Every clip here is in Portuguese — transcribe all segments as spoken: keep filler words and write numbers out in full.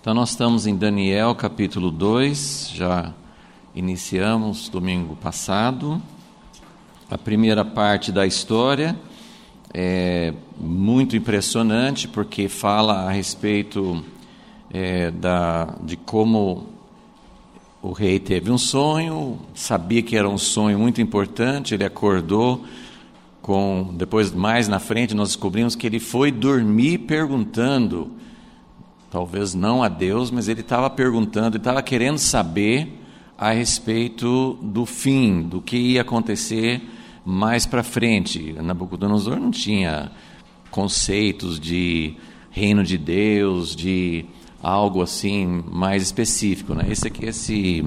Então nós estamos em Daniel capítulo dois, já iniciamos domingo passado. A primeira parte da história é muito impressionante porque fala a respeito é, da, de como o rei teve um sonho, sabia que era um sonho muito importante, ele acordou com, depois mais na frente nós descobrimos que ele foi dormir perguntando, talvez não a Deus, mas ele estava perguntando, ele estava querendo saber a respeito do fim, do que ia acontecer mais para frente. Nabucodonosor não tinha conceitos de reino de Deus, de algo assim mais específico, né? Esse aqui, esse,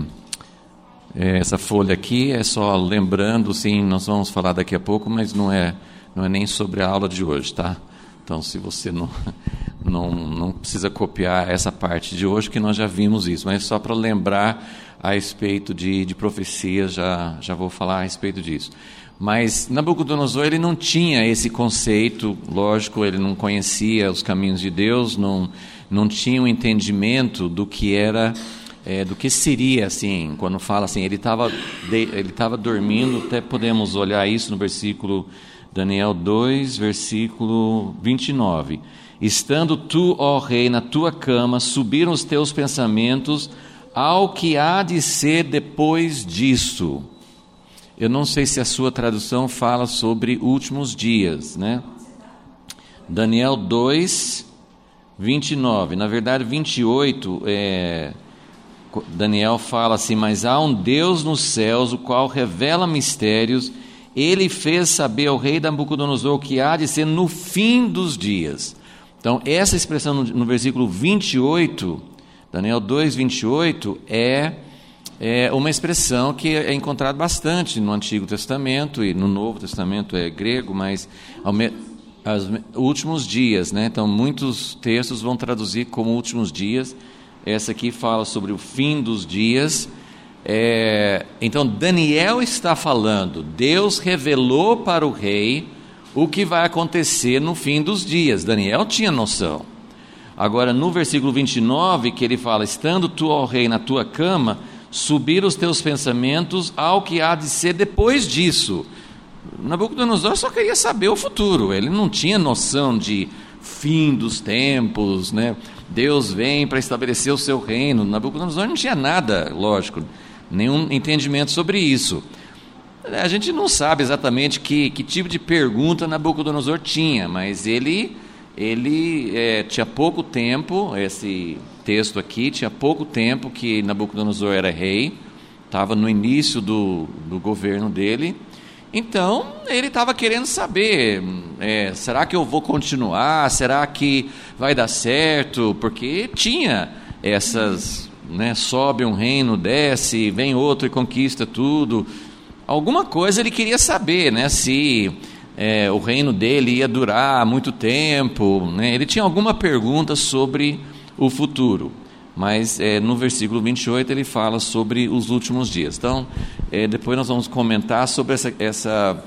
essa folha aqui é só lembrando, sim, nós vamos falar daqui a pouco, mas não é, não é nem sobre a aula de hoje, tá? Então, se você não, não, não precisa copiar essa parte de hoje, que nós já vimos isso, mas só para lembrar a respeito de, de profecias, já, já vou falar a respeito disso. Mas Nabucodonosor, ele não tinha esse conceito, lógico, ele não conhecia os caminhos de Deus, não, não tinha um entendimento do que era, é, do que seria, assim, quando fala assim, ele estava ele estava dormindo, até podemos olhar isso no versículo Daniel dois, versículo vinte e nove. Estando tu, ó rei, na tua cama, subiram os teus pensamentos ao que há de ser depois disso. Eu não sei se a sua tradução fala sobre últimos dias, né? Daniel dois, vinte e nove. Na verdade, vinte e oito, é, Daniel fala assim, mas há um Deus nos céus, o qual revela mistérios. Ele fez saber ao rei Nabucodonosor o que há de ser no fim dos dias. Então, essa expressão no, no versículo vinte e oito, Daniel dois, vinte e oito, é, é uma expressão que é encontrada bastante no Antigo Testamento e no Novo Testamento é grego, mas ao me, aos últimos dias, né? Então, muitos textos vão traduzir como últimos dias. Essa aqui fala sobre o fim dos dias. É, então Daniel está falando, Deus revelou para o rei o que vai acontecer no fim dos dias. Daniel tinha noção. Agora no versículo vinte e nove, que ele fala, estando tu, ó rei, na tua cama, subir os teus pensamentos ao que há de ser depois disso. Nabucodonosor só queria saber o futuro, ele não tinha noção de fim dos tempos, né? Deus vem para estabelecer o seu reino. Nabucodonosor não tinha nada, lógico, nenhum entendimento sobre isso. A gente não sabe exatamente que, que tipo de pergunta Nabucodonosor tinha, mas ele, ele é, tinha pouco tempo, esse texto aqui, tinha pouco tempo que Nabucodonosor era rei, estava no início do, do governo dele, então ele estava querendo saber, é, será que eu vou continuar, será que vai dar certo, porque tinha essas... Né, sobe um reino, desce, vem outro e conquista tudo. Alguma coisa ele queria saber, né, se é, o reino dele ia durar muito tempo, né? Ele tinha alguma pergunta sobre o futuro, mas é, no versículo vinte e oito ele fala sobre os últimos dias. Então é, depois nós vamos comentar sobre essa, essa,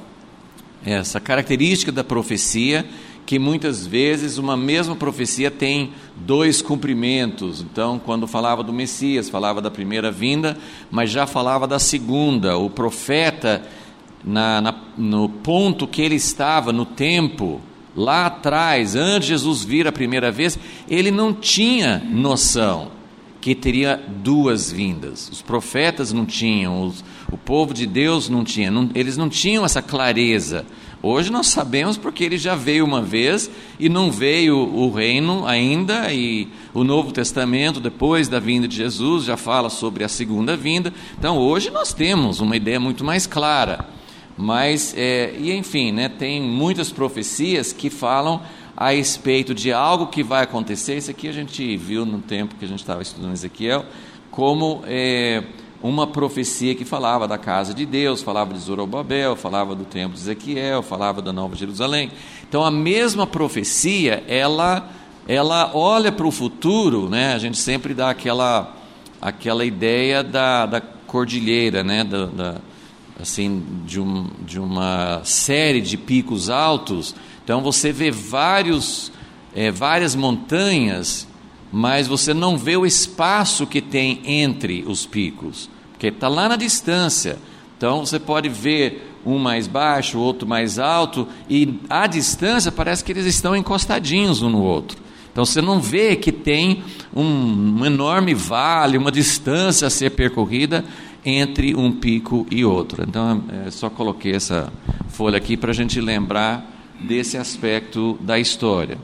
essa característica da profecia, que muitas vezes uma mesma profecia tem dois cumprimentos. Então, quando falava do Messias, falava da primeira vinda, mas já falava da segunda. O profeta, na, na, no ponto que ele estava, no tempo, lá atrás, antes de Jesus vir a primeira vez, ele não tinha noção que teria duas vindas. Os profetas não tinham, os, o povo de Deus não tinha, não, eles não tinham essa clareza. Hoje nós sabemos porque ele já veio uma vez e não veio o reino ainda, e o Novo Testamento, depois da vinda de Jesus, já fala sobre a segunda vinda. Então hoje nós temos uma ideia muito mais clara, mas, é, e enfim, né, tem muitas profecias que falam a respeito de algo que vai acontecer. Isso aqui a gente viu no tempo que a gente estava estudando Ezequiel, como... É, uma profecia que falava da casa de Deus, falava de Zorobabel, falava do templo de Ezequiel, falava da Nova Jerusalém. Então a mesma profecia, ela, ela olha para o futuro, né? A gente sempre dá aquela, aquela ideia da, da cordilheira, né? da, da, assim, de, um, de uma série de picos altos. Então você vê vários, é, várias montanhas mas você não vê o espaço que tem entre os picos, porque está lá na distância. Então você pode ver um mais baixo, outro mais alto, e à distância parece que eles estão encostadinhos um no outro. Então você não vê que tem um, um enorme vale, uma distância a ser percorrida entre um pico e outro. Então é, só coloquei essa folha aqui para a gente lembrar desse aspecto da história.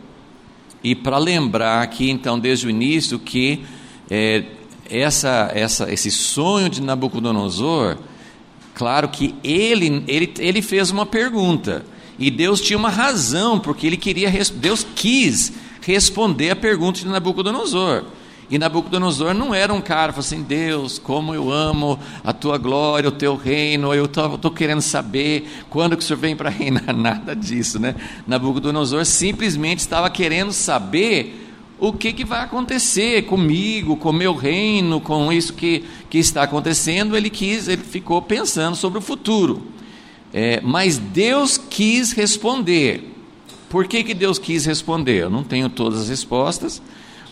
E para lembrar aqui, então, desde o início, que é, essa, essa, esse sonho de Nabucodonosor, claro que ele, ele, ele fez uma pergunta, e Deus tinha uma razão, porque ele queria, Deus quis responder a pergunta de Nabucodonosor. E Nabucodonosor não era um cara, falou assim: Deus, como eu amo a tua glória, o teu reino, eu estou querendo saber quando que o Senhor vem para reinar. Nada disso, né? Nabucodonosor simplesmente estava querendo saber o que, que vai acontecer comigo, com o meu reino, com isso que, que está acontecendo. Ele quis, ele ficou pensando sobre o futuro. É, mas Deus quis responder. Por que, que Deus quis responder? Eu não tenho todas as respostas,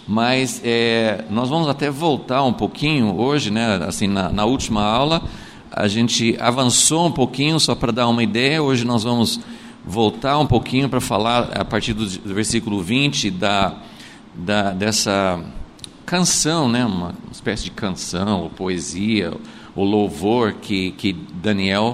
mas é, nós vamos até voltar um pouquinho hoje, né? Assim, na, na última aula a gente avançou um pouquinho, só para dar uma ideia. Hoje nós vamos voltar um pouquinho para falar a partir do, do versículo vinte da, da, dessa canção, né? Uma espécie de canção, ou poesia, ou louvor que, que Daniel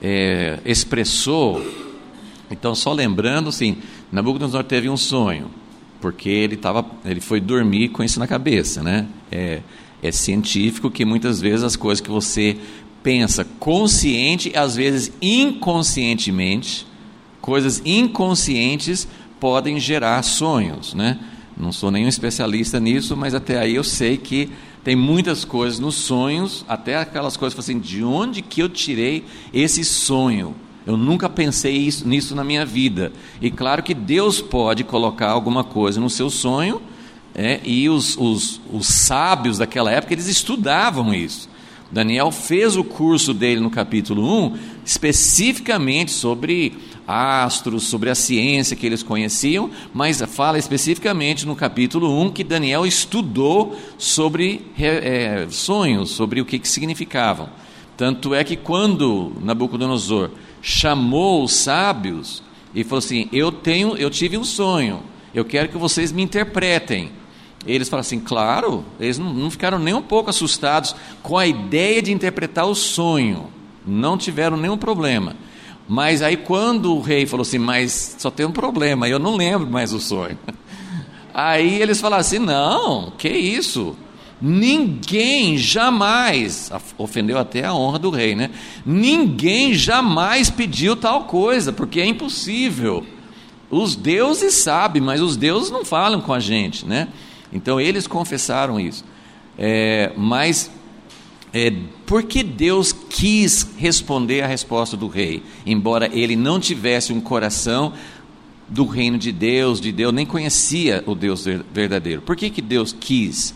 é, expressou. Então, só lembrando, assim, Nabucodonosor teve um sonho, porque ele, tava, ele foi dormir com isso na cabeça, né? É, é científico que muitas vezes as coisas que você pensa consciente, às vezes inconscientemente, coisas inconscientes podem gerar sonhos, né? Não sou nenhum especialista nisso, mas até aí eu sei que tem muitas coisas nos sonhos, até aquelas coisas assim, de onde que eu tirei esse sonho? Eu nunca pensei isso, nisso na minha vida. E claro que Deus pode colocar alguma coisa no seu sonho, é, e os, os, os sábios daquela época, eles estudavam isso. Daniel fez o curso dele no capítulo um, especificamente sobre astros, sobre a ciência que eles conheciam, mas fala especificamente no capítulo um que Daniel estudou sobre é, sonhos, sobre o que, que significavam. Tanto é que quando Nabucodonosor chamou os sábios e falou assim: eu tenho, eu tive um sonho, eu quero que vocês me interpretem. Eles falaram assim, claro, eles não, não ficaram nem um pouco assustados com a ideia de interpretar o sonho, não tiveram nenhum problema. Mas aí quando o rei falou assim, mas só tem um problema, eu não lembro mais o sonho. Aí eles falaram assim, não, que isso? Ninguém jamais, ofendeu até a honra do rei, né? Ninguém jamais pediu tal coisa, porque é impossível. Os deuses sabem, mas os deuses não falam com a gente, né? Então eles confessaram isso. É, mas é, por que Deus quis responder a resposta do rei? Embora ele não tivesse um coração do reino de Deus, de Deus, nem conhecia o Deus verdadeiro. Por que que Deus quis?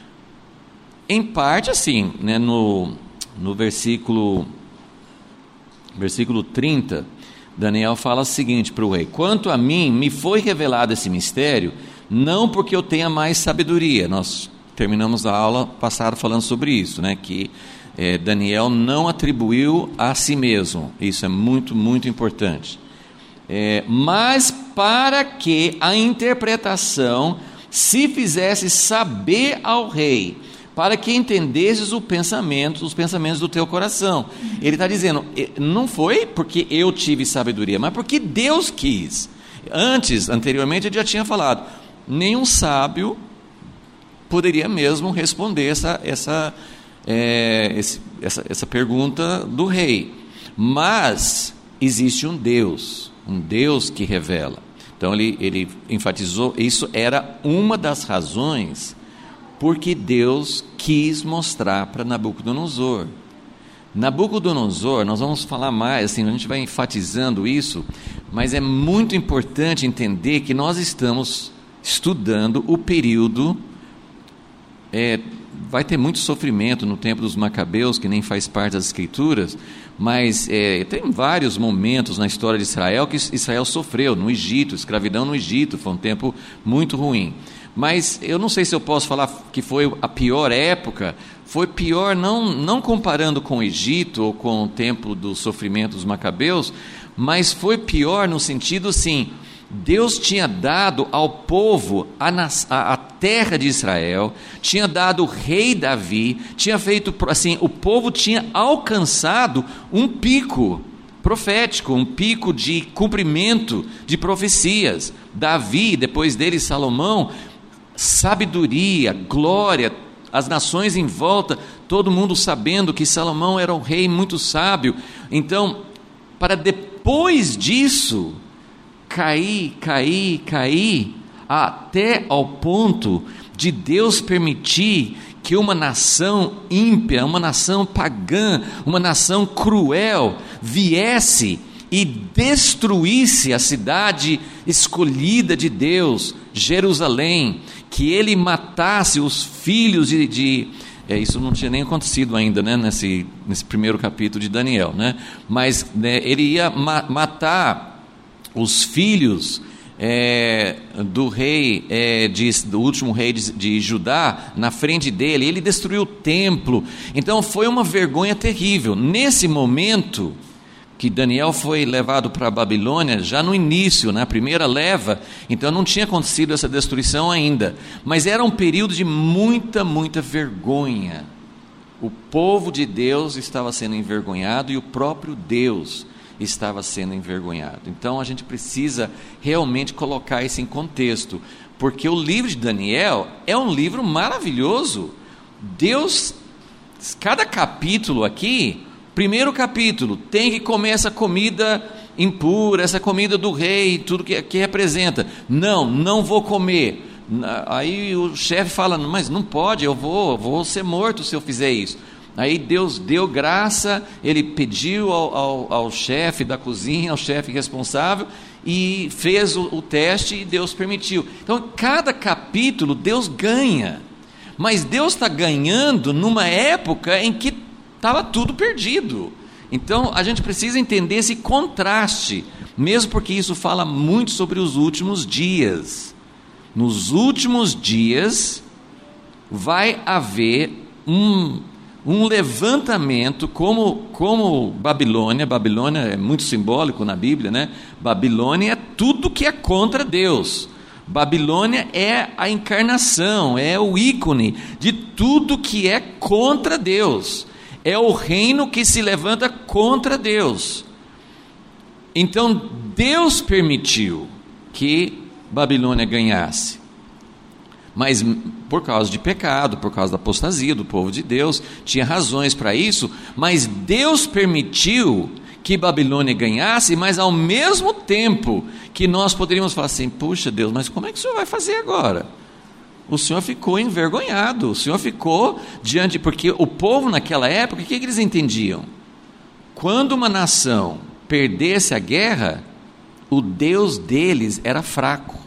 Em parte assim, né, no, no versículo, versículo trinta, Daniel fala o seguinte para o rei: quanto a mim, me foi revelado esse mistério, não porque eu tenha mais sabedoria. Nós terminamos a aula passada falando sobre isso, né, que é, Daniel não atribuiu a si mesmo. Isso é muito, muito importante. É, mas para que a interpretação se fizesse saber ao rei, para que entendesses o pensamento, os pensamentos do teu coração. Ele está dizendo, não foi porque eu tive sabedoria, mas porque Deus quis. Antes, anteriormente, ele já tinha falado, nenhum sábio poderia mesmo responder essa, essa, é, esse, essa, essa pergunta do rei. Mas existe um Deus, um Deus que revela. Então ele, ele enfatizou, isso era uma das razões porque Deus quis mostrar para Nabucodonosor. Nabucodonosor, nós vamos falar mais, assim, a gente vai enfatizando isso, mas é muito importante entender que nós estamos estudando o período, é, vai ter muito sofrimento no tempo dos Macabeus, que nem faz parte das Escrituras, mas é, tem vários momentos na história de Israel que Israel sofreu, no Egito, escravidão no Egito, foi um tempo muito ruim. mas eu não sei se eu posso falar que foi a pior época. Foi pior não, não comparando com o Egito ou com o tempo do sofrimento dos Macabeus, mas foi pior no sentido assim, Deus tinha dado ao povo a, a, a terra de Israel, tinha dado o rei Davi, tinha feito assim, o povo tinha alcançado um pico profético, um pico de cumprimento de profecias. Davi, depois dele Salomão, sabedoria, glória, as nações em volta, todo mundo sabendo que Salomão era um rei muito sábio. Então, para depois disso, cair, cair, cair, até ao ponto de Deus permitir que uma nação ímpia, uma nação pagã, uma nação cruel, viesse e destruísse a cidade escolhida de Deus, Jerusalém, que ele matasse os filhos de... de é, isso não tinha nem acontecido ainda, né, nesse, nesse primeiro capítulo de Daniel, né? Mas né, ele ia ma- matar os filhos é, do rei, é, de, do último rei de, de Judá, na frente dele. Ele destruiu o templo. Então foi uma vergonha terrível. Nesse momento que Daniel foi levado para a Babilônia, já no início, na primeira leva, então não tinha acontecido essa destruição ainda, mas era um período de muita, muita vergonha. O povo de Deus estava sendo envergonhado e o próprio Deus estava sendo envergonhado. Então a gente precisa realmente colocar isso em contexto, porque o livro de Daniel é um livro maravilhoso. Deus, cada capítulo aqui, primeiro capítulo, tem que comer essa comida impura, essa comida do rei, tudo que, que representa. Não, não vou comer. Aí o chefe fala, mas não pode, eu vou, eu vou ser morto se eu fizer isso. Aí Deus deu graça, ele pediu ao, ao, ao chefe da cozinha, ao chefe responsável, e fez o, o teste e Deus permitiu. Então, cada capítulo Deus ganha, mas Deus está ganhando numa época em que estava tudo perdido. Então, a gente precisa entender esse contraste, mesmo porque isso fala muito sobre os últimos dias. Nos últimos dias, vai haver um... um levantamento, como, como Babilônia. Babilônia é muito simbólico na Bíblia, né? Babilônia é tudo que é contra Deus. Babilônia é a encarnação, é o ícone de tudo que é contra Deus. É o reino que se levanta contra Deus. Então Deus permitiu que Babilônia ganhasse, mas por causa de pecado, por causa da apostasia do povo de Deus, tinha razões para isso, mas Deus permitiu que Babilônia ganhasse, mas ao mesmo tempo que nós poderíamos falar assim, puxa Deus, mas como é que o Senhor vai fazer agora? O Senhor ficou envergonhado, o Senhor ficou diante, porque o povo naquela época, o que, que eles entendiam? Quando uma nação perdesse a guerra, o Deus deles era fraco.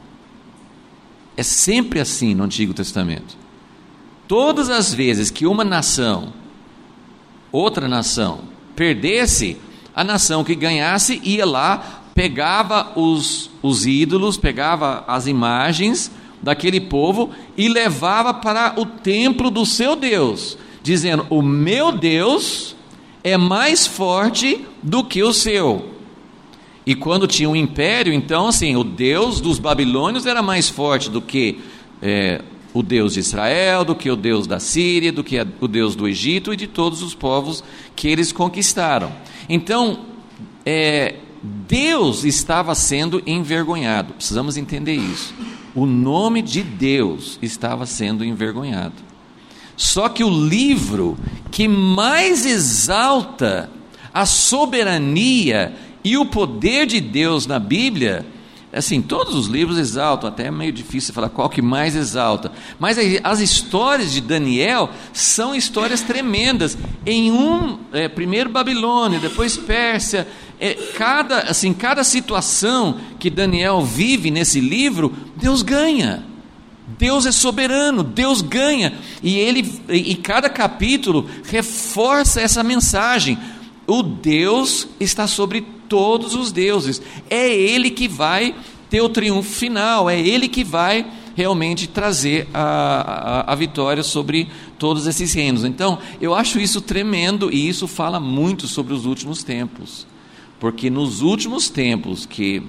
É sempre assim no Antigo Testamento. Todas as vezes que uma nação, outra nação, perdesse, a nação que ganhasse ia lá, pegava os, os ídolos, pegava as imagens daquele povo e levava para o templo do seu Deus, dizendo, o meu Deus é mais forte do que o seu. E quando tinha um império, então assim, o Deus dos babilônios era mais forte do que é, o Deus de Israel, do que o Deus da Síria, do que a, o Deus do Egito e de todos os povos que eles conquistaram. Então, é, Deus estava sendo envergonhado, precisamos entender isso. O nome de Deus estava sendo envergonhado. Só que o livro que mais exalta a soberania e o poder de Deus na Bíblia, assim, todos os livros exaltam, até é meio difícil falar qual que mais exalta, mas as histórias de Daniel são histórias tremendas. Em um, é, primeiro Babilônia, depois Pérsia, é, cada, assim, cada situação que Daniel vive nesse livro, Deus ganha. Deus é soberano, Deus ganha, e, ele, e cada capítulo reforça essa mensagem. O Deus está sobre todos os deuses, é Ele que vai ter o triunfo final, é Ele que vai realmente trazer a, a, a vitória sobre todos esses reinos. Então, eu acho isso tremendo, e isso fala muito sobre os últimos tempos, porque nos últimos tempos, que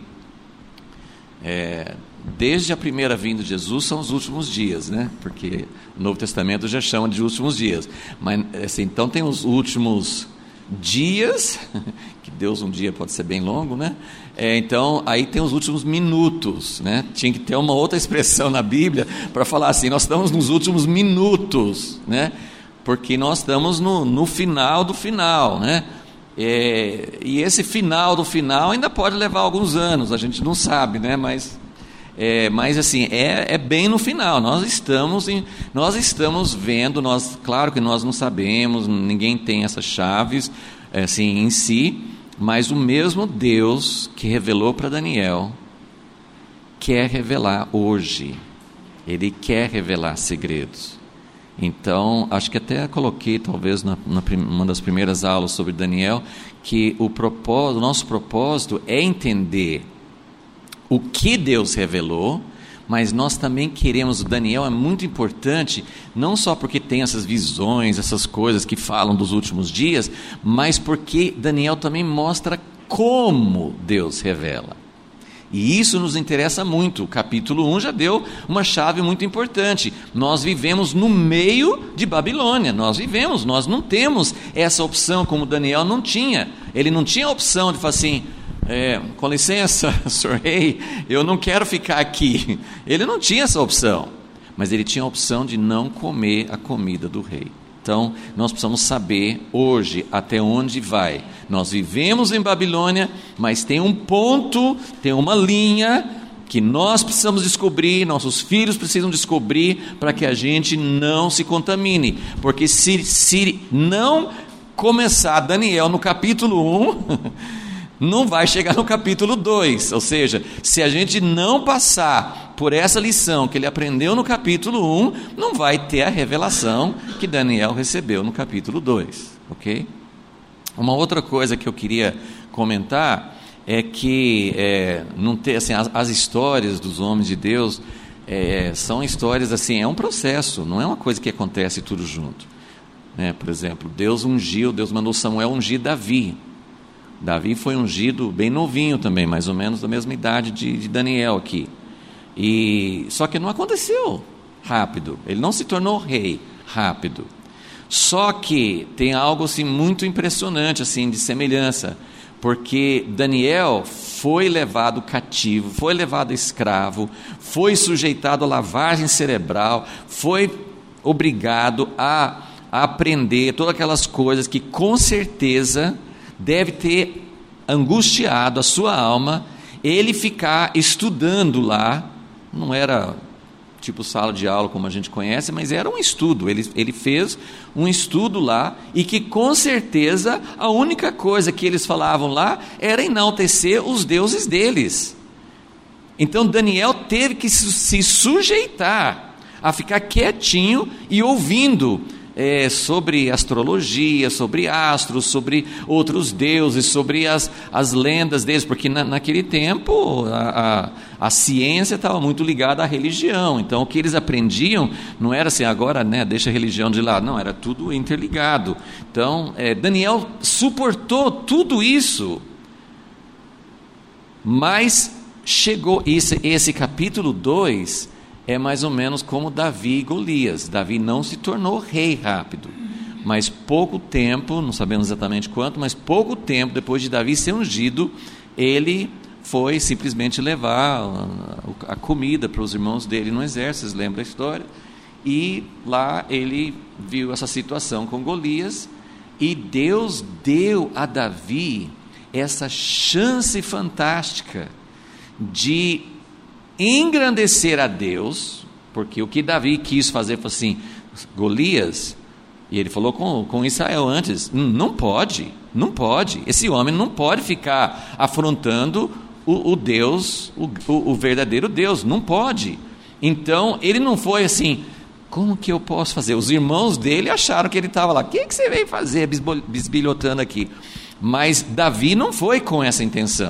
é, desde a primeira vinda de Jesus são os últimos dias, né? Porque o Novo Testamento já chama de últimos dias, mas assim, então tem os últimos dias, que Deus um dia pode ser bem longo, né? É, então aí tem os últimos minutos, né? Tinha que ter uma outra expressão na Bíblia para falar assim, nós estamos nos últimos minutos, né? Porque nós estamos no, no final do final, né? É, e esse final do final ainda pode levar alguns anos, a gente não sabe, né? Mas É, mas assim, é, é bem no final, nós estamos, em, nós estamos vendo, nós, claro que nós não sabemos, ninguém tem essas chaves assim, em si, mas o mesmo Deus que revelou para Daniel, quer revelar hoje, Ele quer revelar segredos. Então, acho que até coloquei, talvez, na, na uma das primeiras aulas sobre Daniel, que o, propósito, o nosso propósito é entender o que Deus revelou, mas nós também queremos, o Daniel é muito importante, não só porque tem essas visões, essas coisas que falam dos últimos dias, mas porque Daniel também mostra como Deus revela. E isso nos interessa muito. O capítulo um já deu uma chave muito importante. Nós vivemos no meio de Babilônia, nós vivemos, nós não temos essa opção como Daniel não tinha. Ele não tinha a opção de falar assim, É, com licença, senhor rei, eu não quero ficar aqui. Ele não tinha essa opção, mas ele tinha a opção de não comer a comida do rei. Então, nós precisamos saber hoje até onde vai. Nós vivemos em Babilônia, mas tem um ponto, tem uma linha que nós precisamos descobrir, nossos filhos precisam descobrir, para que a gente não se contamine. Porque se, se não começar Daniel no capítulo um... não vai chegar no capítulo dois, ou seja, se a gente não passar por essa lição que ele aprendeu no capítulo um, não vai ter a revelação que Daniel recebeu no capítulo dois, ok? Uma outra coisa que eu queria comentar é que é, não ter, assim, as, as histórias dos homens de Deus é, são histórias assim, é um processo, não é uma coisa que acontece tudo junto, né? Por exemplo, Deus ungiu, Deus mandou Samuel ungir Davi. Davi foi ungido bem novinho também, mais ou menos da mesma idade de, de Daniel aqui. E, só que não aconteceu rápido, ele não se tornou rei rápido. Só que tem algo assim, muito impressionante assim, de semelhança, porque Daniel foi levado cativo, foi levado escravo, foi sujeitado a lavagem cerebral, foi obrigado a, a aprender todas aquelas coisas que com certeza deve ter angustiado a sua alma, ele ficar estudando lá, não era tipo sala de aula como a gente conhece, mas era um estudo, ele, ele fez um estudo lá, e que com certeza a única coisa que eles falavam lá, era enaltecer os deuses deles. Então Daniel teve que se sujeitar, a ficar quietinho e ouvindo, É, sobre astrologia, sobre astros, sobre outros deuses, sobre as, as lendas deles, porque na, naquele tempo a, a, a ciência estava muito ligada à religião, então o que eles aprendiam não era assim, agora né, deixa a religião de lado, não, era tudo interligado. Então é, Daniel suportou tudo isso, mas chegou, esse, esse capítulo dois é mais ou menos como Davi e Golias. Davi não se tornou rei rápido, mas pouco tempo, não sabemos exatamente quanto, mas pouco tempo depois de Davi ser ungido, ele foi simplesmente levar a, a comida para os irmãos dele no exército, vocês lembram da história? E lá ele viu essa situação com Golias, e Deus deu a Davi essa chance fantástica de engrandecer a Deus, porque o que Davi quis fazer foi assim, Golias, e ele falou com, com Israel antes, não pode, não pode, esse homem não pode ficar afrontando o, o Deus, o, o verdadeiro Deus, não pode. Então ele não foi assim, como que eu posso fazer? Os irmãos dele acharam que ele estava lá, o que, que você veio fazer bisbilhotando aqui? Mas Davi não foi com essa intenção.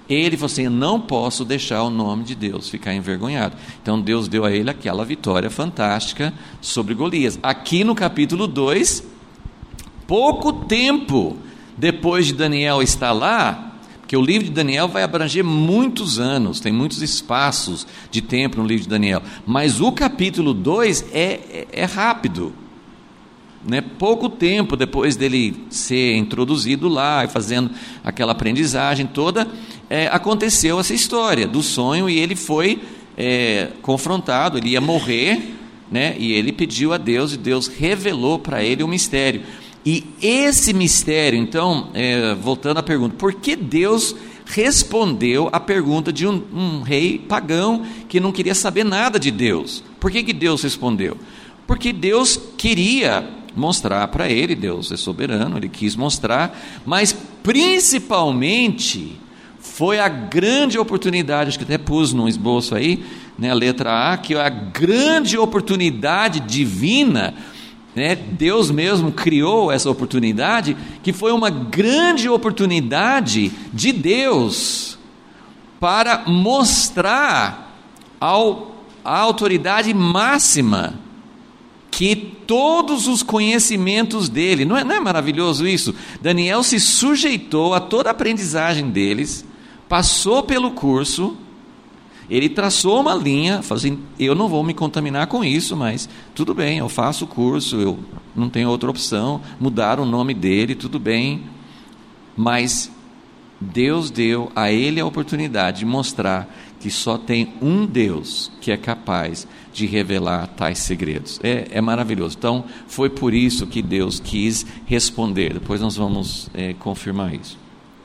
ele falou assim: eu não posso deixar o nome de Deus ficar envergonhado. Então Deus deu a ele aquela vitória fantástica sobre Golias. Aqui no capítulo dois, pouco tempo depois de Daniel estar lá, porque o livro de Daniel vai abranger muitos anos, tem muitos espaços de tempo no livro de Daniel, mas o capítulo dois é, é, é rápido, né? Pouco tempo depois dele ser introduzido lá e fazendo aquela aprendizagem toda, é, aconteceu essa história do sonho, e ele foi é, confrontado, ele ia morrer, né? E ele pediu a Deus, e Deus revelou para ele o mistério. E esse mistério, então, é, voltando à pergunta, por que Deus respondeu à pergunta de um, um rei pagão que não queria saber nada de Deus? Por que que Deus respondeu? Porque Deus queria mostrar para ele, Deus é soberano, ele quis mostrar, mas principalmente foi a grande oportunidade, acho que até pus no esboço aí, né, a letra A, que é a grande oportunidade divina, né? Deus mesmo criou essa oportunidade, que foi uma grande oportunidade de Deus para mostrar ao, a autoridade máxima que todos os conhecimentos dele, não é, não é maravilhoso isso? Daniel se sujeitou a toda a aprendizagem deles, passou pelo curso, ele traçou uma linha, falou assim: eu não vou me contaminar com isso, mas tudo bem, eu faço o curso, eu não tenho outra opção, mudaram o nome dele, tudo bem, mas Deus deu a ele a oportunidade de mostrar que só tem um Deus que é capaz de revelar tais segredos. É, é maravilhoso. Então, foi por isso que Deus quis responder. Depois nós vamos é, confirmar isso.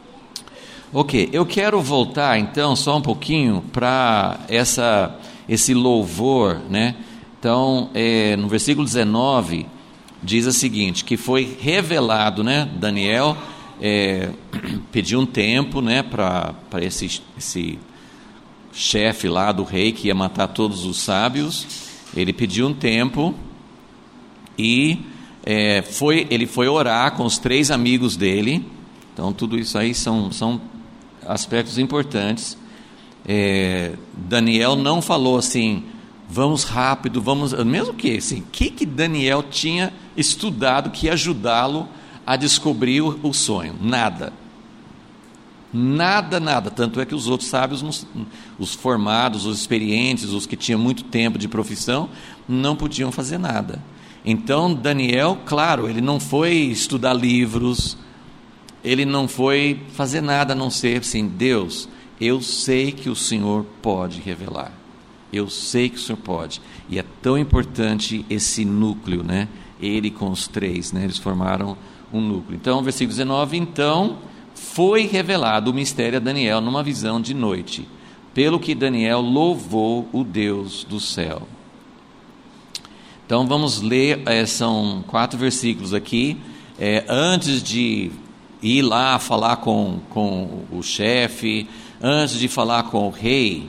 Ok, eu quero voltar então só um pouquinho para essa, esse louvor, né? Então, é, no versículo dezenove, diz o seguinte, que foi revelado, né? Daniel é, pediu um tempo, né, para esse, esse chefe lá do rei que ia matar todos os sábios. Ele pediu um tempo e é, foi, ele foi orar com os três amigos dele. Então, tudo isso aí são... são aspectos importantes. é, Daniel não falou assim, vamos rápido, vamos, mesmo que assim, o que que Daniel tinha estudado que ia ajudá-lo a descobrir o, o sonho? Nada, nada, nada, tanto é que os outros sábios, os formados, os experientes, os que tinham muito tempo de profissão, não podiam fazer nada. Então Daniel, claro, ele não foi estudar livros, ele não foi fazer nada a não ser assim: Deus, eu sei que o Senhor pode revelar, eu sei que o Senhor pode. E é tão importante esse núcleo, né? Ele com os três, né? Eles formaram um núcleo. Então, versículo dezenove, então foi revelado o mistério a Daniel numa visão de noite, pelo que Daniel louvou o Deus do céu. Então vamos ler, é, são quatro versículos aqui, é, antes de ir lá falar com, com o chefe, antes de falar com o rei,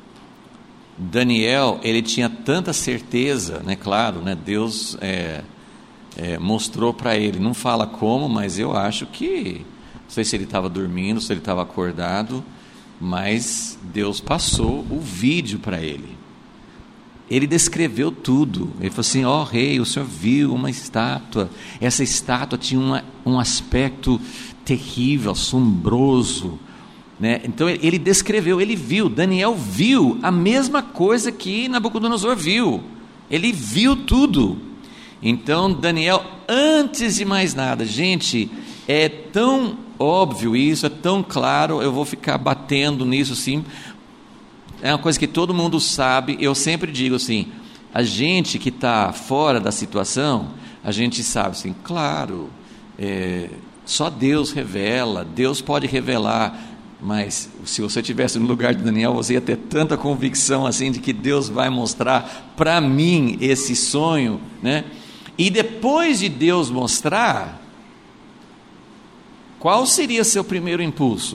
Daniel, ele tinha tanta certeza, né, claro, né, Deus é, é, mostrou para ele, não fala como, mas eu acho que, não sei se ele estava dormindo, se ele estava acordado, mas Deus passou o vídeo para ele. Ele descreveu tudo. Ele falou assim: ó, rei, o senhor viu uma estátua, essa estátua tinha uma, um aspecto terrível, assombroso, né? Então ele descreveu, ele viu, Daniel viu a mesma coisa que Nabucodonosor viu, ele viu tudo. Então Daniel, antes de mais nada, gente, é tão óbvio isso, é tão claro, eu vou ficar batendo nisso assim, é uma coisa que todo mundo sabe. Eu sempre digo assim, a gente que está fora da situação, a gente sabe assim, claro, é, só Deus revela, Deus pode revelar, mas se você estivesse no lugar de Daniel, você ia ter tanta convicção assim de que Deus vai mostrar para mim esse sonho, né? E depois de Deus mostrar, qual seria seu primeiro impulso?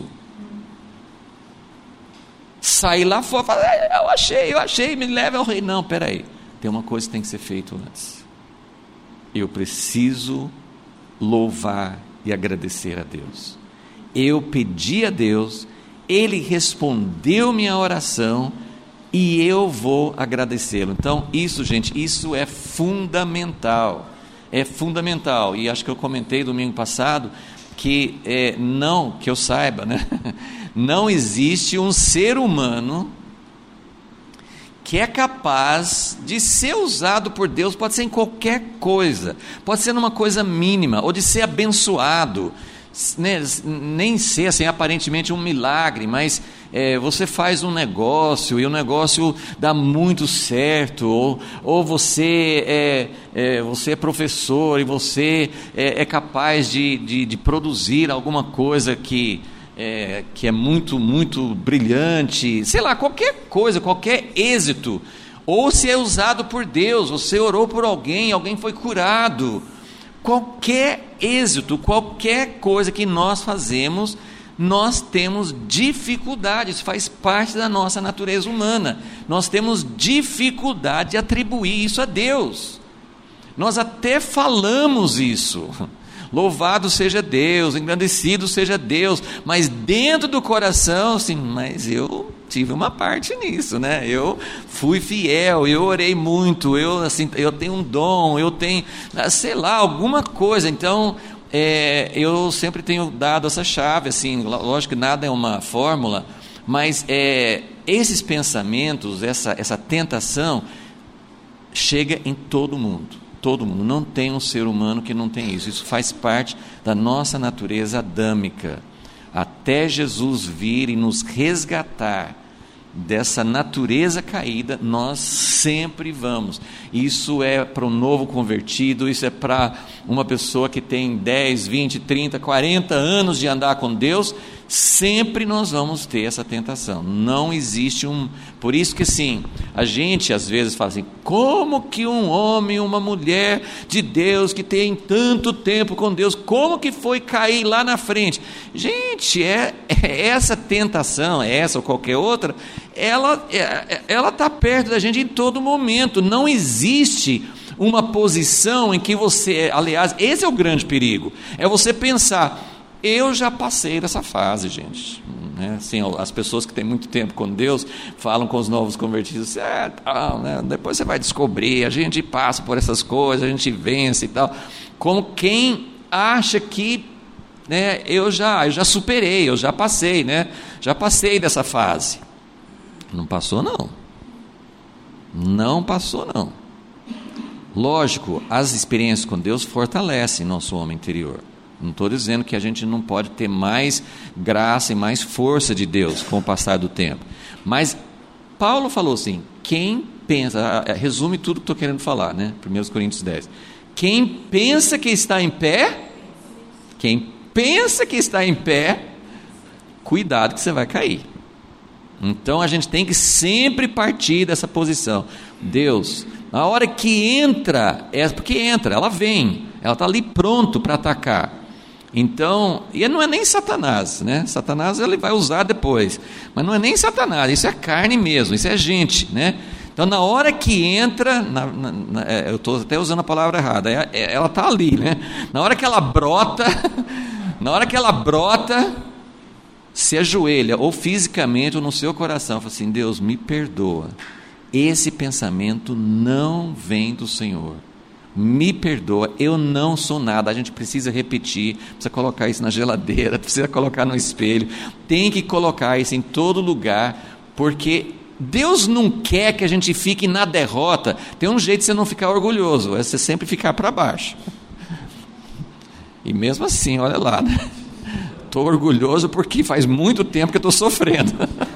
Sair lá fora, falar, eu achei, eu achei, me leva ao rei. Não, peraí, tem uma coisa que tem que ser feita antes. Eu preciso louvar e agradecer a Deus. Eu pedi a Deus Ele respondeu minha oração e eu vou agradecê-lo. Então, isso, gente, isso é fundamental. É fundamental. E acho que eu comentei domingo passado que é, não, que eu saiba, né? Não existe um ser humano que é capaz de ser usado por Deus, pode ser em qualquer coisa, pode ser numa coisa mínima, ou de ser abençoado, né, nem ser assim, aparentemente um milagre, mas é, você faz um negócio e o negócio dá muito certo, ou, ou você, é, é, você é professor e você é, é capaz de, de, de produzir alguma coisa que É, que é muito, muito brilhante, sei lá, qualquer coisa, qualquer êxito, ou se é usado por Deus, você orou por alguém, alguém foi curado, qualquer êxito, qualquer coisa que nós fazemos, nós temos dificuldade, isso faz parte da nossa natureza humana, nós temos dificuldade de atribuir isso a Deus, nós até falamos isso, louvado seja Deus, engrandecido seja Deus, mas dentro do coração, assim, mas eu tive uma parte nisso, né? Eu fui fiel, eu orei muito, eu, assim, eu tenho um dom, eu tenho, sei lá, alguma coisa. Então, é, eu sempre tenho dado essa chave, assim, lógico que nada é uma fórmula, mas é, esses pensamentos, essa, essa tentação, chega em todo mundo. Todo mundo, não tem um ser humano que não tem isso, isso faz parte da nossa natureza adâmica, até Jesus vir e nos resgatar dessa natureza caída, nós sempre vamos, isso é para um novo convertido, isso é para uma pessoa que tem dez, vinte, trinta, quarenta anos de andar com Deus, sempre nós vamos ter essa tentação, não existe um, por isso que sim, a gente às vezes fala assim, como que um homem, uma mulher de Deus, que tem tanto tempo com Deus, como que foi cair lá na frente? Gente, é, é essa tentação, essa ou qualquer outra, ela é, ela está perto da gente em todo momento, não existe uma posição em que você, aliás, esse é o grande perigo, é você pensar, eu já passei dessa fase, gente, né? Assim, as pessoas que têm muito tempo com Deus falam com os novos convertidos, é, tal, né? Depois você vai descobrir, a gente passa por essas coisas, a gente vence e tal, como quem acha que, né, eu já, eu já superei, eu já passei, né? Já passei dessa fase. Não passou não, não passou não. Lógico, as experiências com Deus fortalecem nosso homem interior. Não estou dizendo que a gente não pode ter mais graça e mais força de Deus com o passar do tempo. Mas Paulo falou assim, quem pensa, resume tudo que estou querendo falar, né? primeira Coríntios dez. Quem pensa que está em pé, quem pensa que está em pé, cuidado que você vai cair. Então a gente tem que sempre partir dessa posição. Deus, na hora que entra, é porque entra, ela vem, ela está ali pronto para atacar. Então, e não é nem Satanás, né? Satanás ele vai usar depois, mas não é nem Satanás, isso é carne mesmo, isso é gente, né? Então, na hora que entra, na, na, na, eu estou até usando a palavra errada, é, é, ela está ali, né? Na hora que ela brota, na hora que ela brota, se ajoelha, ou fisicamente, ou no seu coração, fala assim, Deus, me perdoa, esse pensamento não vem do Senhor. Me perdoa, eu não sou nada. A gente precisa repetir, precisa colocar isso na geladeira, precisa colocar no espelho, tem que colocar isso em todo lugar, porque Deus não quer que a gente fique na derrota. Tem um jeito de você não ficar orgulhoso, é você sempre ficar para baixo. E mesmo assim, olha lá, né? Estou orgulhoso porque faz muito tempo que eu estou sofrendo.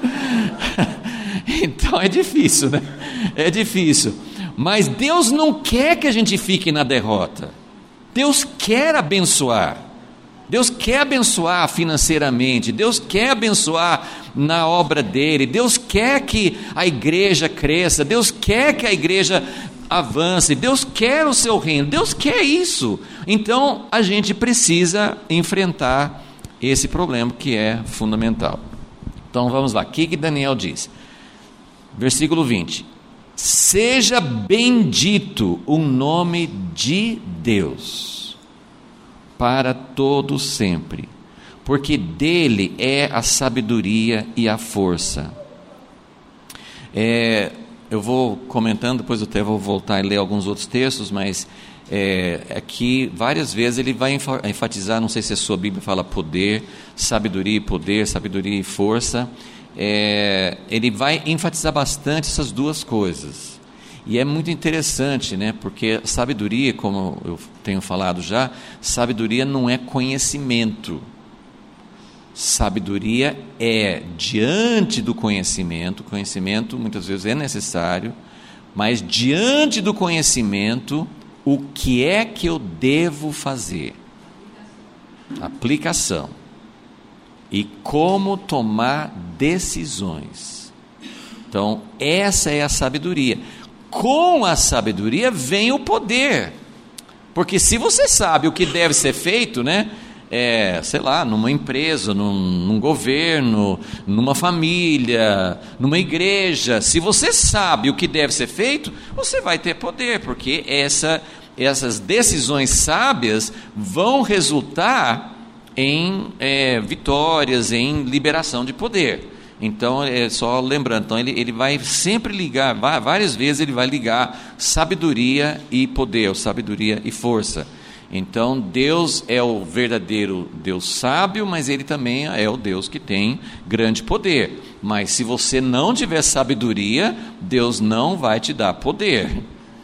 Então é difícil, né? É difícil. Mas Deus não quer que a gente fique na derrota. Deus quer abençoar. Deus quer abençoar financeiramente. Deus quer abençoar na obra dele. Deus quer que a igreja cresça. Deus quer que a igreja avance. Deus quer o seu reino. Deus quer isso. Então a gente precisa enfrentar esse problema que é fundamental. Então vamos lá. O que que Daniel diz? Versículo vinte. Seja bendito o nome de Deus para todo sempre, porque dele é a sabedoria e a força. É, eu vou comentando, depois eu até vou voltar e ler alguns outros textos, mas é, aqui várias vezes ele vai enfatizar, não sei se a sua Bíblia fala poder, sabedoria e poder, sabedoria e força. É, ele vai enfatizar bastante essas duas coisas. E é muito interessante, né? Porque sabedoria, como eu tenho falado já, sabedoria não é conhecimento. Sabedoria é diante do conhecimento. Conhecimento muitas vezes é necessário, mas diante do conhecimento, o que é que eu devo fazer? Aplicação. E como tomar decisões. Então, essa é a sabedoria. Com a sabedoria vem o poder. Porque se você sabe o que deve ser feito, né? É, sei lá, numa empresa, num, num governo, numa família, numa igreja, se você sabe o que deve ser feito, você vai ter poder, porque essa, essas decisões sábias vão resultar em é, vitórias, em liberação de poder. Então, é só lembrando, então ele, ele vai sempre ligar, várias vezes ele vai ligar sabedoria e poder, sabedoria e força. Então, Deus é o verdadeiro Deus sábio, mas Ele também é o Deus que tem grande poder. Mas se você não tiver sabedoria, Deus não vai te dar poder.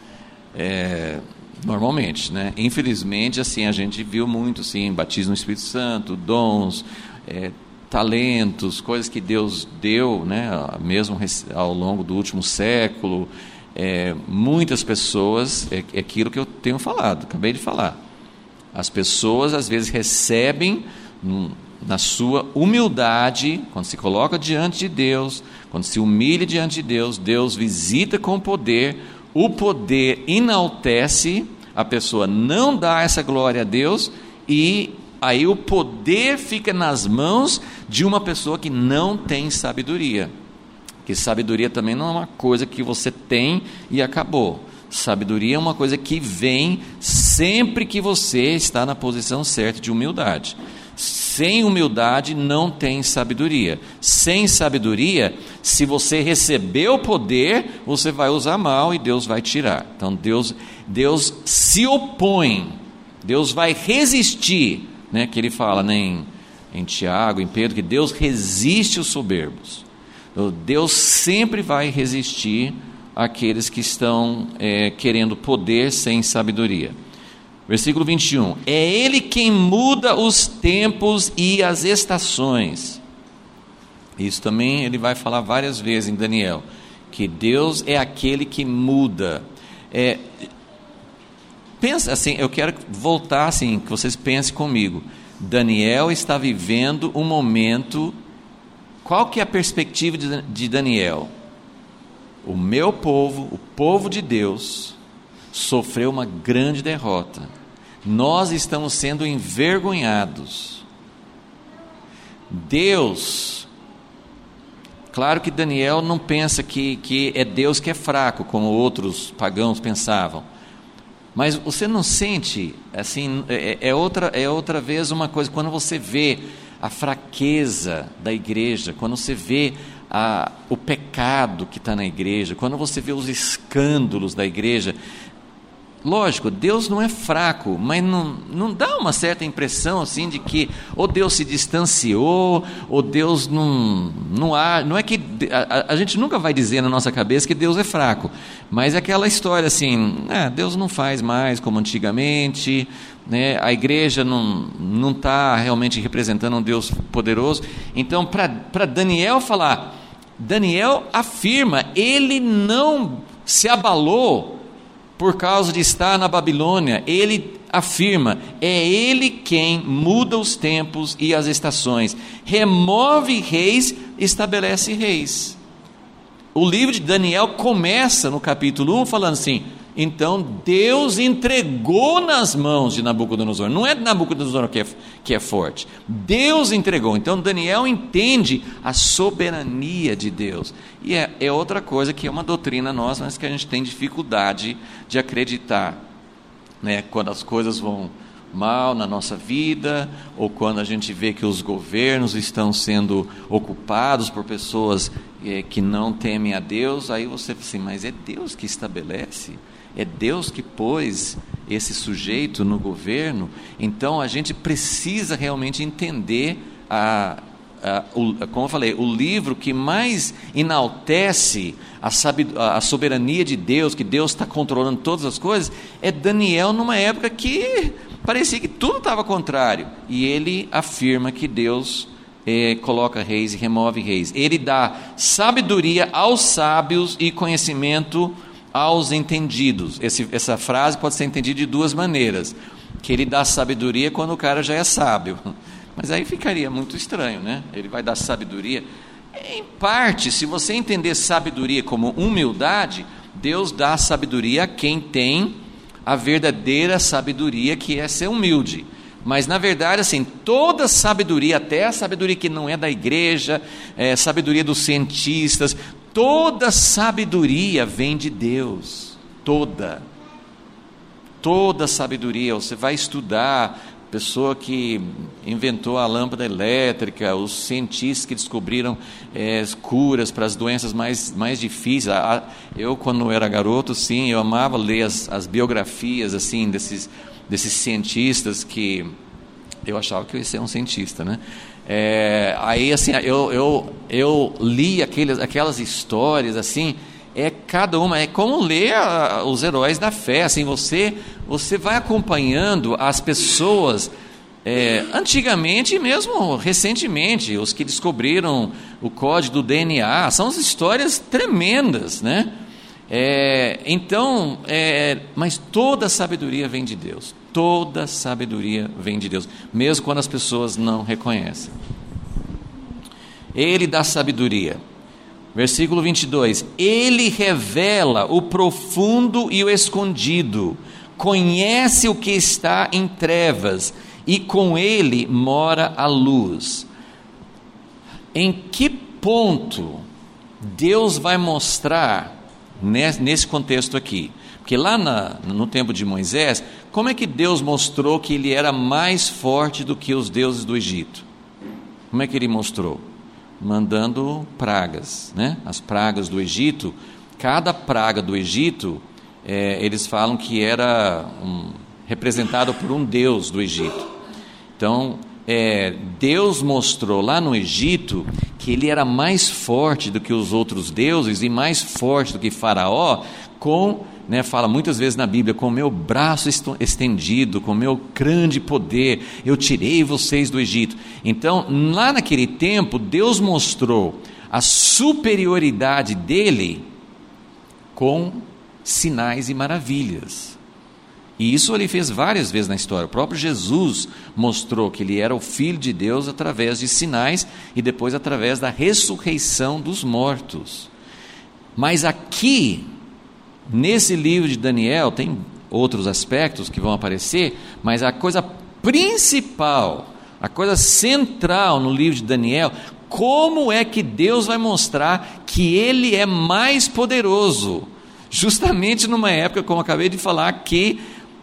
É, normalmente, né? Infelizmente, assim, a gente viu muito, assim, batismo no Espírito Santo, dons, é, talentos, coisas que Deus deu, né? Mesmo ao longo do último século. É, muitas pessoas, é, é aquilo que eu tenho falado, acabei de falar. As pessoas às vezes recebem na sua humildade, quando se coloca diante de Deus, quando se humilha diante de Deus, Deus visita com poder, o poder enaltece, a pessoa não dá essa glória a Deus, e aí o poder fica nas mãos de uma pessoa que não tem sabedoria. Que sabedoria também não é uma coisa que você tem e acabou. Sabedoria é uma coisa que vem sempre que você está na posição certa de humildade. Sem humildade não tem sabedoria. Sem sabedoria, se você receber o poder, você vai usar mal e Deus vai tirar. Então Deus, Deus se opõe, Deus vai resistir, né? Que ele fala, né, em, em Tiago, em Pedro, que Deus resiste os soberbos. Então, Deus sempre vai resistir aqueles que estão é, querendo poder sem sabedoria. Versículo vinte e um, é Ele quem muda os tempos e as estações. Isso também ele vai falar várias vezes em Daniel, que Deus é aquele que muda. É, pensa assim, eu quero voltar assim, que vocês pensem comigo. Daniel está vivendo um momento, qual que é a perspectiva de, de Daniel? O meu povo, o povo de Deus, sofreu uma grande derrota. Nós estamos sendo envergonhados. Deus, claro que Daniel não pensa que, que é Deus que é fraco, como outros pagãos pensavam. Mas você não sente, assim, é, é, outra, é outra vez uma coisa, quando você vê a fraqueza da igreja, quando você vê a, o pecado que está na igreja, quando você vê os escândalos da igreja, lógico, Deus não é fraco, mas não, não dá uma certa impressão assim de que ou Deus se distanciou, ou Deus não, não há, não é que a, a gente nunca vai dizer na nossa cabeça que Deus é fraco, mas é aquela história assim, ah, Deus não faz mais como antigamente, né? A igreja não está realmente representando um Deus poderoso. Então, para Daniel falar, Daniel afirma, ele não se abalou por causa de estar na Babilônia. Ele afirma, é Ele quem muda os tempos e as estações, remove reis, estabelece reis. O livro de Daniel começa no capítulo um falando assim, então Deus entregou nas mãos de Nabucodonosor, não é Nabucodonosor que é, que é forte, Deus entregou. Então Daniel entende a soberania de Deus, e é, é outra coisa que é uma doutrina nossa, mas que a gente tem dificuldade de acreditar, né? Quando as coisas vão, mal na nossa vida, ou quando a gente vê que os governos estão sendo ocupados por pessoas é, que não temem a Deus, aí você fala assim, mas é Deus que estabelece, é Deus que pôs esse sujeito no governo. Então a gente precisa realmente entender a, a, o, como eu falei, o livro que mais enaltece a, sabid, a soberania de Deus, que Deus está controlando todas as coisas, é Daniel, numa época que parecia que tudo estava contrário, e ele afirma que Deus eh, coloca reis e remove reis. Ele dá sabedoria aos sábios e conhecimento aos entendidos. Esse, essa frase pode ser entendida de duas maneiras, que ele dá sabedoria quando o cara já é sábio, mas aí ficaria muito estranho, né? Ele vai dar sabedoria. Em parte, se você entender sabedoria como humildade, Deus dá sabedoria a quem tem a verdadeira sabedoria, que é ser humilde. Mas na verdade, assim, toda sabedoria, até a sabedoria que não é da igreja, é, sabedoria dos cientistas, toda sabedoria vem de Deus, toda, toda sabedoria. Você vai estudar, pessoa que inventou a lâmpada elétrica, os cientistas que descobriram é, curas para as doenças mais, mais difíceis. Eu, quando era garoto, sim, eu amava ler as, as biografias assim, desses, desses cientistas que eu achava que eu ia ser um cientista, né? É, aí assim, eu, eu, eu li aqueles, aquelas histórias assim, é cada uma, é como ler a, os heróis da fé, assim, você, você vai acompanhando as pessoas, é, antigamente e mesmo recentemente, os que descobriram o código do D N A, são histórias tremendas, né? É, então, é, mas toda sabedoria vem de Deus, toda sabedoria vem de Deus, mesmo quando as pessoas não reconhecem. Ele dá sabedoria. Versículo vinte e dois, ele revela o profundo e o escondido, conhece o que está em trevas, e com ele mora a luz. Em que ponto Deus vai mostrar nesse contexto aqui? Porque lá na, no tempo de Moisés, como é que Deus mostrou que ele era mais forte do que os deuses do Egito? Como é que ele mostrou? Mandando pragas, né? As pragas do Egito, cada praga do Egito, é, eles falam que era um, representado por um deus do Egito. Então, é, Deus mostrou lá no Egito que ele era mais forte do que os outros deuses e mais forte do que Faraó, com, né, fala muitas vezes na Bíblia, com o meu braço estendido, com o meu grande poder, eu tirei vocês do Egito. Então, lá naquele tempo, Deus mostrou a superioridade dele com sinais e maravilhas. E isso ele fez várias vezes na história. O próprio Jesus mostrou que ele era o Filho de Deus através de sinais e depois através da ressurreição dos mortos. Mas aqui, nesse livro de Daniel, tem outros aspectos que vão aparecer, mas a coisa principal, a coisa central no livro de Daniel, como é que Deus vai mostrar que ele é mais poderoso, justamente numa época, como eu acabei de falar, que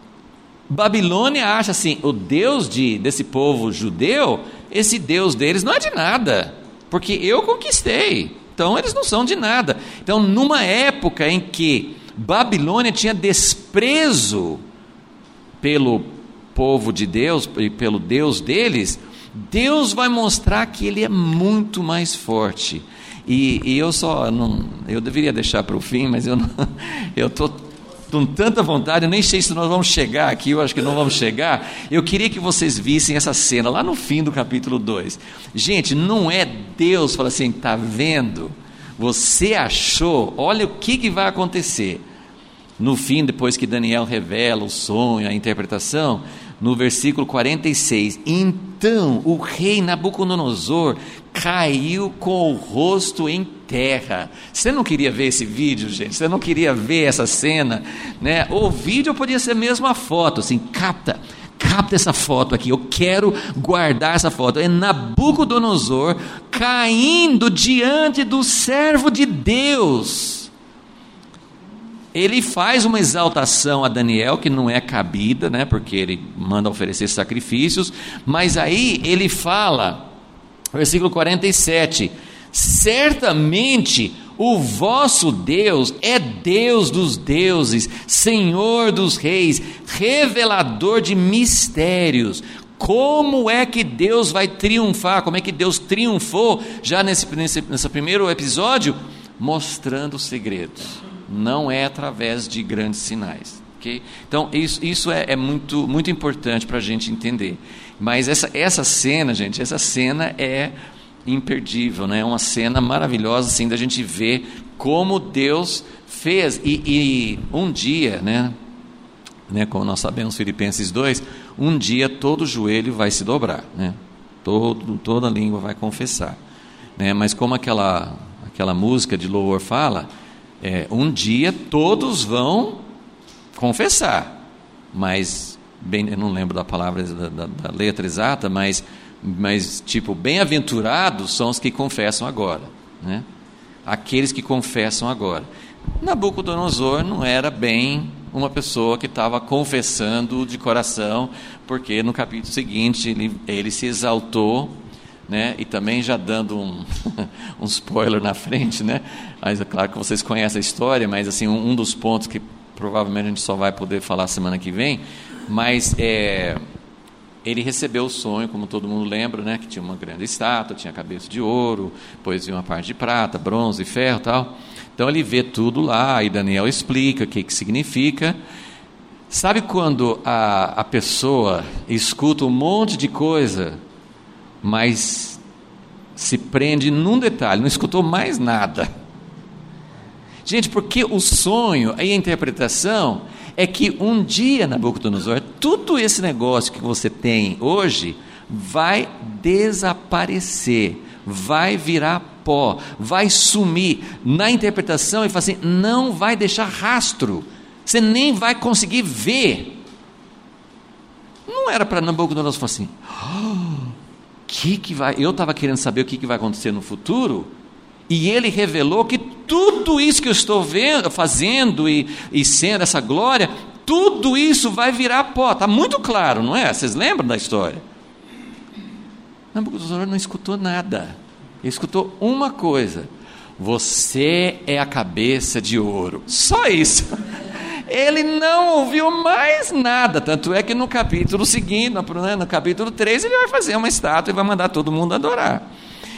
Babilônia acha assim, o Deus de, desse povo judeu, esse Deus deles não é de nada, porque eu conquistei, então eles não são de nada. Então, numa época em que Babilônia tinha desprezo pelo povo de Deus e pelo Deus deles, Deus vai mostrar que ele é muito mais forte. E, e eu só, não, eu deveria deixar para o fim, mas eu eu estou com tanta vontade, eu nem sei se nós vamos chegar aqui, eu acho que não vamos chegar. Eu queria que vocês vissem essa cena lá no fim do capítulo dois. Gente, não é Deus fala assim, está vendo? Você achou, olha o que, que vai acontecer. No fim, depois que Daniel revela o sonho, a interpretação, no versículo quarenta e seis, então o rei Nabucodonosor caiu com o rosto em terra. Você não queria ver esse vídeo, gente? Você não queria ver essa cena, né? O vídeo podia ser mesmo a foto, assim, capta, capta essa foto aqui, eu quero guardar essa foto. É Nabucodonosor caindo diante do servo de Deus. ele faz uma exaltação a Daniel, que não é cabida, né, porque ele manda oferecer sacrifícios, mas aí ele fala, versículo quarenta e sete, certamente o vosso Deus é Deus dos deuses, Senhor dos reis, revelador de mistérios. Como é que Deus vai triunfar? Como é que Deus triunfou já nesse, nesse, nesse primeiro episódio? Mostrando segredos, não é através de grandes sinais, okay? Então isso, isso é, é muito, muito importante para a gente entender. Mas essa, essa cena, gente, essa cena é imperdível, né? É uma cena maravilhosa assim, da gente ver como Deus fez. E, e um dia, né, né, como nós sabemos, Filipenses dois, um dia todo joelho vai se dobrar, né? Todo, toda língua vai confessar, né? Mas como aquela, aquela música de louvor fala, é, um dia todos vão confessar, mas bem, eu não lembro da palavra, da, da, da letra exata, mas mas tipo, bem-aventurados são os que confessam agora, né? Aqueles que confessam agora. Nabucodonosor não era bem uma pessoa que estava confessando de coração, porque no capítulo seguinte ele, ele se exaltou, né? E também já dando um, um spoiler na frente, né? Mas é claro que vocês conhecem a história, mas assim, um, um dos pontos que provavelmente a gente só vai poder falar semana que vem, mas é... ele recebeu o sonho, como todo mundo lembra, né, que tinha uma grande estátua, tinha cabeça de ouro, depois vinha uma parte de prata, bronze, ferro e tal. Então ele vê tudo lá, e Daniel explica o que, que significa. Sabe quando a, a pessoa escuta um monte de coisa, mas se prende num detalhe, não escutou mais nada? Gente, porque o sonho e a interpretação é que um dia, Nabucodonosor, tudo esse negócio que você tem hoje vai desaparecer, vai virar pó, vai sumir. Na interpretação ele fala assim, não vai deixar rastro, você nem vai conseguir ver. Não era para Nabucodonosor falar assim, oh, que que vai... eu estava querendo saber o que, que vai acontecer no futuro, e ele revelou que tudo isso que eu estou vendo, fazendo e, e sendo essa glória, tudo isso vai virar pó. Está muito claro, não é? Vocês lembram da história? Nabucodonosor não escutou nada. Ele escutou uma coisa: você é a cabeça de ouro. Só isso. Ele não ouviu mais nada. Tanto é que no capítulo seguinte, no, no capítulo três, ele vai fazer uma estátua e vai mandar todo mundo adorar.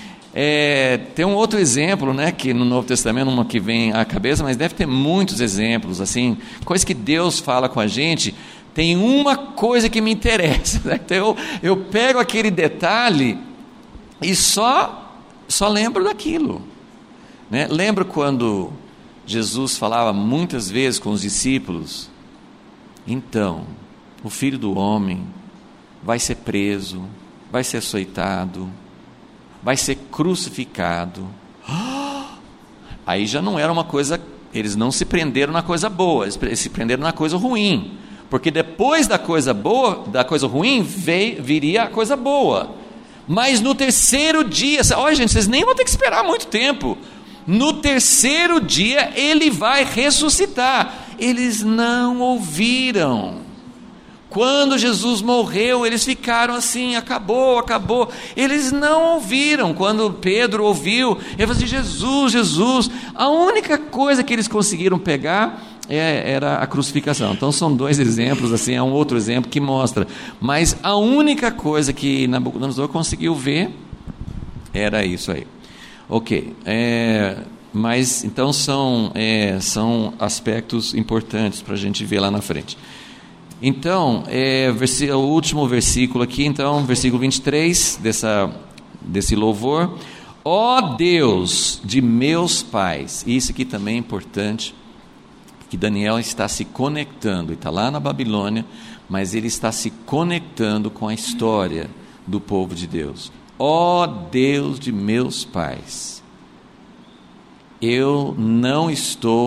É, tem um outro exemplo, né, que no Novo Testamento, uma que vem à cabeça, mas deve ter muitos exemplos, assim, coisas que Deus fala com a gente. Tem uma coisa que me interessa, né? Então eu, eu pego aquele detalhe e só, só lembro daquilo, né? Lembro quando Jesus falava muitas vezes com os discípulos, então, o Filho do Homem vai ser preso, vai ser açoitado, vai ser crucificado. Aí já não era uma coisa, eles não se prenderam na coisa boa, eles se prenderam na coisa ruim, porque depois da coisa boa, da coisa ruim, veio, viria a coisa boa. Mas no terceiro dia, olha gente, vocês nem vão ter que esperar muito tempo, no terceiro dia ele vai ressuscitar. Eles não ouviram. Quando Jesus morreu, eles ficaram assim, acabou, acabou. Eles não ouviram. Quando Pedro ouviu, ele falou assim, Jesus, Jesus. A única coisa que eles conseguiram pegar é, era a crucificação. Então são dois exemplos, assim, é um outro exemplo que mostra. Mas a única coisa que Nabucodonosor conseguiu ver era isso aí. Ok, é, mas então são, é, são aspectos importantes para a gente ver lá na frente. Então, é, o último versículo aqui, então, versículo vinte e três, dessa, desse louvor. Ó Deus de meus pais, isso aqui também é importante, que Daniel está se conectando, está lá na Babilônia, mas ele está se conectando com a história do povo de Deus. Ó Deus de meus pais, eu não estou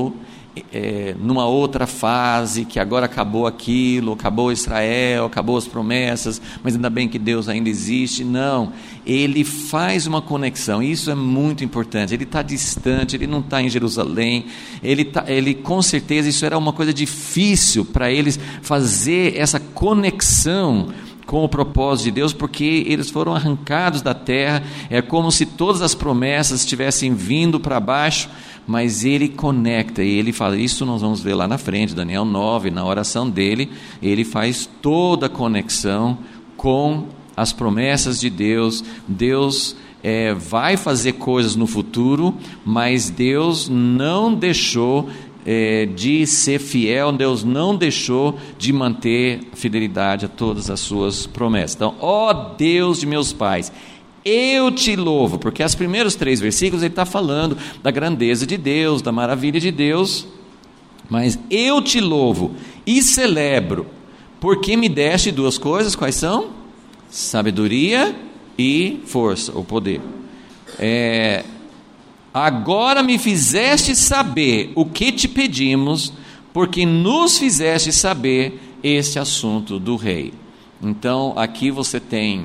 é, numa outra fase, que agora acabou aquilo, acabou Israel, acabou as promessas, mas ainda bem que Deus ainda existe. Não, ele faz uma conexão, isso é muito importante. Ele está distante, ele não está em Jerusalém, ele, tá, ele com certeza, isso era uma coisa difícil para eles fazer essa conexão com o propósito de Deus, porque eles foram arrancados da terra, é como se todas as promessas estivessem vindo para baixo, mas ele conecta, e ele fala, isso nós vamos ver lá na frente, Daniel nove, na oração dele, ele faz toda a conexão com as promessas de Deus. Deus é, vai fazer coisas no futuro, mas Deus não deixou É, de ser fiel, Deus não deixou de manter fidelidade a todas as suas promessas. Então, ó Deus de meus pais, eu te louvo, porque os primeiros três versículos ele está falando da grandeza de Deus, da maravilha de Deus, mas eu te louvo e celebro, porque me deste duas coisas, quais são? Sabedoria e força, ou poder. É... Agora me fizeste saber o que te pedimos, porque nos fizeste saber este assunto do rei. Então aqui você tem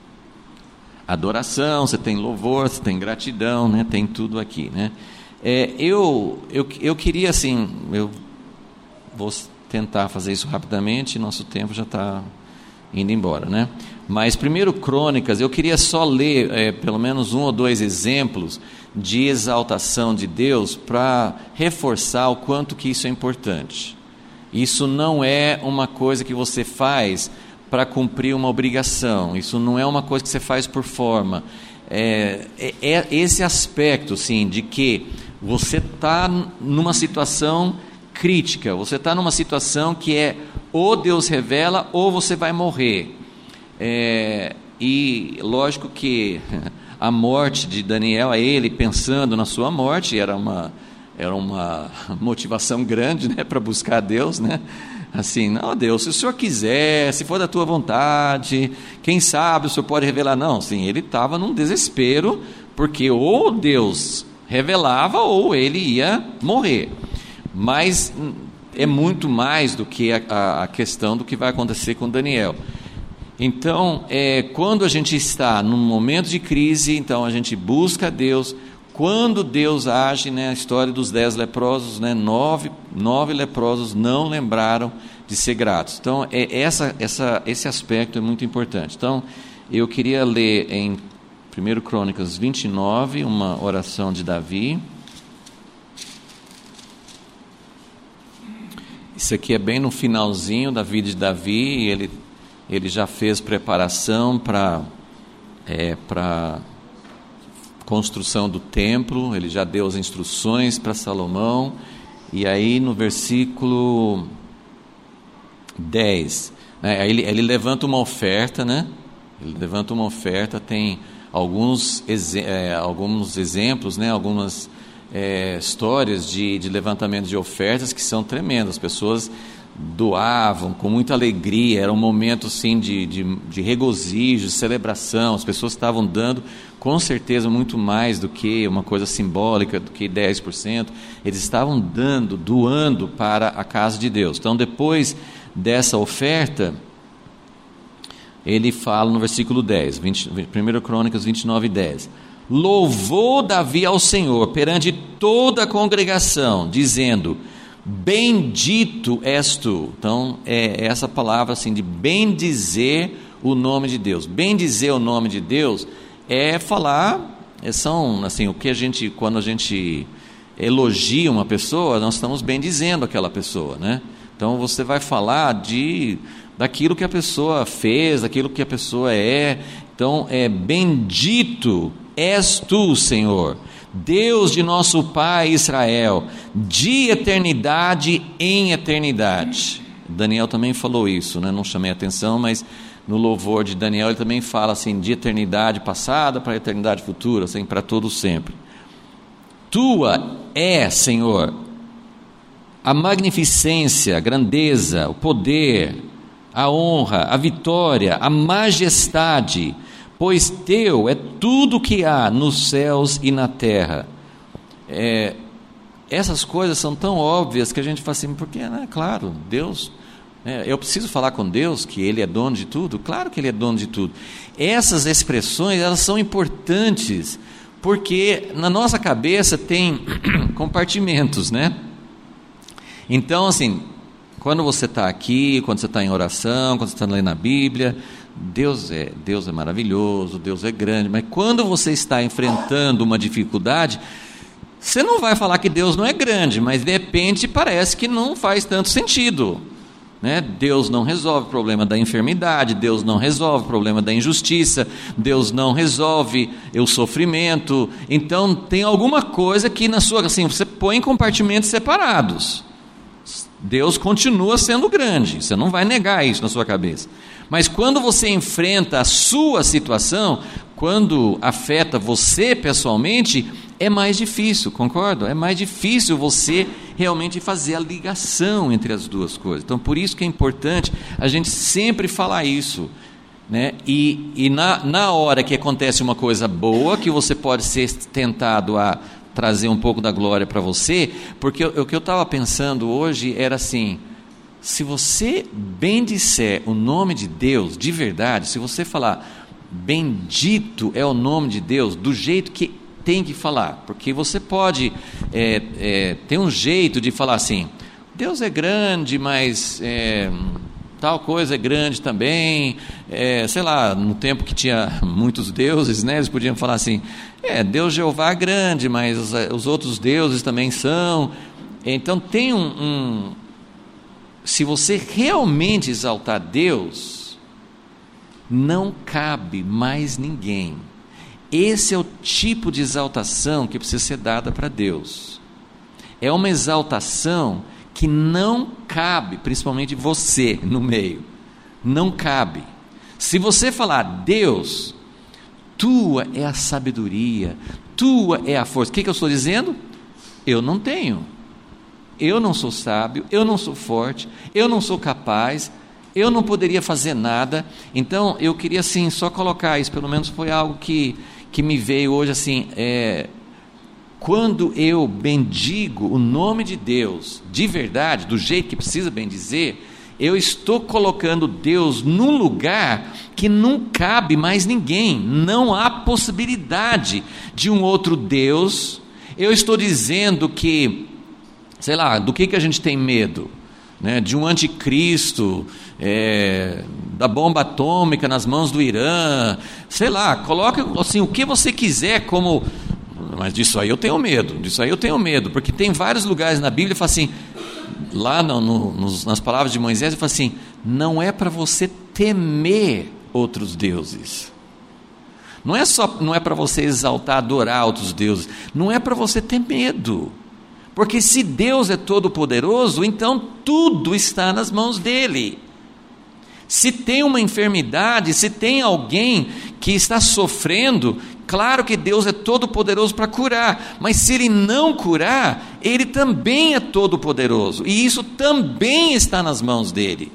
adoração, você tem louvor, você tem gratidão, né? Tem tudo aqui, né? É, eu, eu, eu queria assim, eu vou tentar fazer isso rapidamente, nosso tempo já está indo embora, né? Mas primeiro Crônicas, eu queria só ler é, pelo menos um ou dois exemplos de exaltação de Deus para reforçar o quanto que isso é importante. Isso não é uma coisa que você faz para cumprir uma obrigação, isso não é uma coisa que você faz por forma, é, é, é esse aspecto sim, de que você está numa situação crítica, você está numa situação que é ou Deus revela ou você vai morrer. É, e lógico que a morte de Daniel, a ele pensando na sua morte, era uma, era uma motivação grande, né, para buscar Deus, né? Assim, não, Deus, se o Senhor quiser, se for da tua vontade, quem sabe o Senhor pode revelar. Não, sim, ele estava num desespero, porque ou Deus revelava ou ele ia morrer. Mas é muito mais do que a, a questão do que vai acontecer com Daniel. Então, é, quando a gente está num momento de crise, então a gente busca Deus. Quando Deus age, né, a história dos dez leprosos, né, nove, nove leprosos não lembraram de ser gratos. Então, é, essa, essa, esse aspecto é muito importante. Então, eu queria ler em primeiro Crônicas vinte e nove, uma oração de Davi. Isso aqui é bem no finalzinho da vida de Davi, e ele... Ele já fez preparação para é, para construção do templo, ele já deu as instruções para Salomão, e aí no versículo dez, né, ele, ele levanta uma oferta, né? Ele levanta uma oferta, tem alguns, é, alguns exemplos, né? Algumas é, histórias de, de levantamento de ofertas que são tremendas, as pessoas doavam com muita alegria, era um momento assim, de, de, de regozijo, de celebração, as pessoas estavam dando com certeza muito mais do que uma coisa simbólica, do que dez por cento, eles estavam dando, doando para a casa de Deus. Então depois dessa oferta, ele fala no versículo dez, vinte, primeiro Crônicas vinte e nove, dez, louvou Davi ao Senhor perante toda a congregação, dizendo, bendito és tu. Então é essa palavra assim de bendizer o nome de Deus. Bendizer o nome de Deus é falar, é, são assim, o que a gente, quando a gente elogia uma pessoa, nós estamos bendizendo aquela pessoa, né? Então você vai falar de daquilo que a pessoa fez, daquilo que a pessoa é. Então é bendito és tu, Senhor, Deus de nosso Pai Israel, de eternidade em eternidade. Daniel também falou isso, né? Não chamei atenção, mas no louvor de Daniel ele também fala assim, de eternidade passada para a eternidade futura, assim, para todo sempre. Tua é, Senhor, a magnificência, a grandeza, o poder, a honra, a vitória, a majestade, pois teu é tudo que há nos céus e na terra. É, essas coisas são tão óbvias que a gente fala assim, porque, né? Claro, Deus, é, eu preciso falar com Deus que Ele é dono de tudo? Claro que Ele é dono de tudo. Essas expressões, elas são importantes, porque na nossa cabeça tem compartimentos, né? Então, assim, quando você está aqui, quando você está em oração, quando você está lendo a Bíblia, Deus é, Deus é maravilhoso, Deus é grande, mas quando você está enfrentando uma dificuldade, você não vai falar que Deus não é grande, mas de repente parece que não faz tanto sentido, né? Deus não resolve o problema da enfermidade, Deus não resolve o problema da injustiça, Deus não resolve o sofrimento. Então tem alguma coisa que na sua, assim, você põe em compartimentos separados. Deus continua sendo grande, você não vai negar isso na sua cabeça, mas quando você enfrenta a sua situação, quando afeta você pessoalmente, é mais difícil, concorda? É mais difícil você realmente fazer a ligação entre as duas coisas. Então por isso que é importante a gente sempre falar isso, né? E, e na, na hora que acontece uma coisa boa, que você pode ser tentado a trazer um pouco da glória para você, porque o, o que eu estava pensando hoje era assim, se você bendisser o nome de Deus de verdade, se você falar bendito é o nome de Deus, do jeito que tem que falar, porque você pode é, é, ter um jeito de falar assim, Deus é grande, mas é, tal coisa é grande também, é, sei lá, no tempo que tinha muitos deuses, né, eles podiam falar assim, é, Deus Jeová é grande, mas os, os outros deuses também são. Então tem um, um se você realmente exaltar Deus, não cabe mais ninguém. Esse é o tipo de exaltação que precisa ser dada para Deus. É uma exaltação que não cabe, principalmente você no meio, não cabe. Se você falar, Deus, tua é a sabedoria, tua é a força, o que, que eu estou dizendo? Eu não tenho, eu não sou sábio, eu não sou forte, eu não sou capaz, eu não poderia fazer nada. Então eu queria assim, só colocar isso, pelo menos foi algo que, que me veio hoje assim, é, quando eu bendigo o nome de Deus, de verdade, do jeito que precisa bendizer, eu estou colocando Deus num lugar que não cabe mais ninguém, não há possibilidade de um outro Deus. Eu estou dizendo que, sei lá, do que, que a gente tem medo? Né? De um anticristo, é, da bomba atômica nas mãos do Irã, sei lá, coloca assim, o que você quiser como... Mas disso aí eu tenho medo, disso aí eu tenho medo, porque tem vários lugares na Bíblia que fala assim, lá no, no, nos, nas palavras de Moisés, ele fala assim, não é para você temer outros deuses, não é só, não é para você exaltar, adorar outros deuses, não é para você ter medo, porque se Deus é todo poderoso, então tudo está nas mãos dele. Se tem uma enfermidade, se tem alguém que está sofrendo, claro que Deus é todo poderoso para curar, mas se Ele não curar, Ele também é todo poderoso, e isso também está nas mãos dele.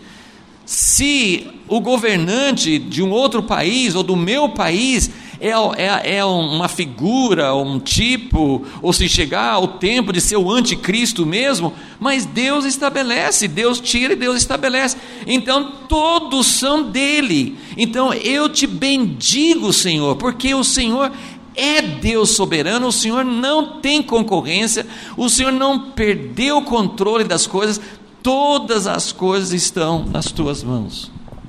Se o governante de um outro país, ou do meu país, é, é, é uma figura, um tipo, ou se chegar ao tempo de ser o anticristo mesmo, mas Deus estabelece, Deus tira e Deus estabelece, então todos são dele. Então eu te bendigo, Senhor, porque o Senhor é Deus soberano, o Senhor não tem concorrência, o Senhor não perdeu o controle das coisas, todas as coisas estão nas tuas mãos.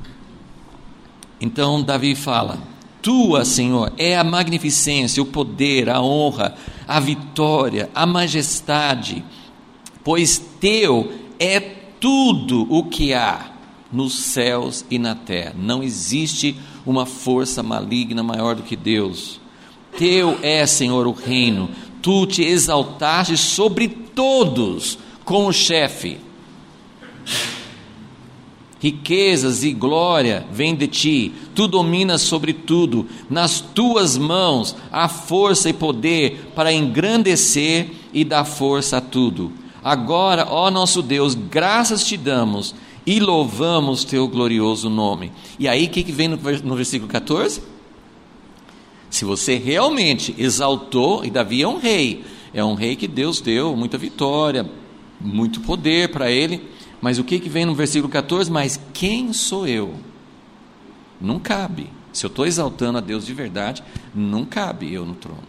Então Davi fala, tua, Senhor, é a magnificência, o poder, a honra, a vitória, a majestade, pois teu é tudo o que há nos céus e na terra. Não existe uma força maligna maior do que Deus. Teu é, Senhor, o reino, tu te exaltaste sobre todos como chefe. Riquezas e glória vêm de ti, tu dominas sobre tudo, nas tuas mãos há força e poder para engrandecer e dar força a tudo. Agora, ó nosso Deus, graças te damos e louvamos teu glorioso nome. E aí o que, que vem no, no versículo catorze? Se você realmente exaltou, e Davi é um rei, É um rei que Deus deu muita vitória, muito poder para ele, mas o que, que vem no versículo quatorze? Mas quem sou eu? Não cabe. Se eu estou exaltando a Deus de verdade, não cabe eu no trono.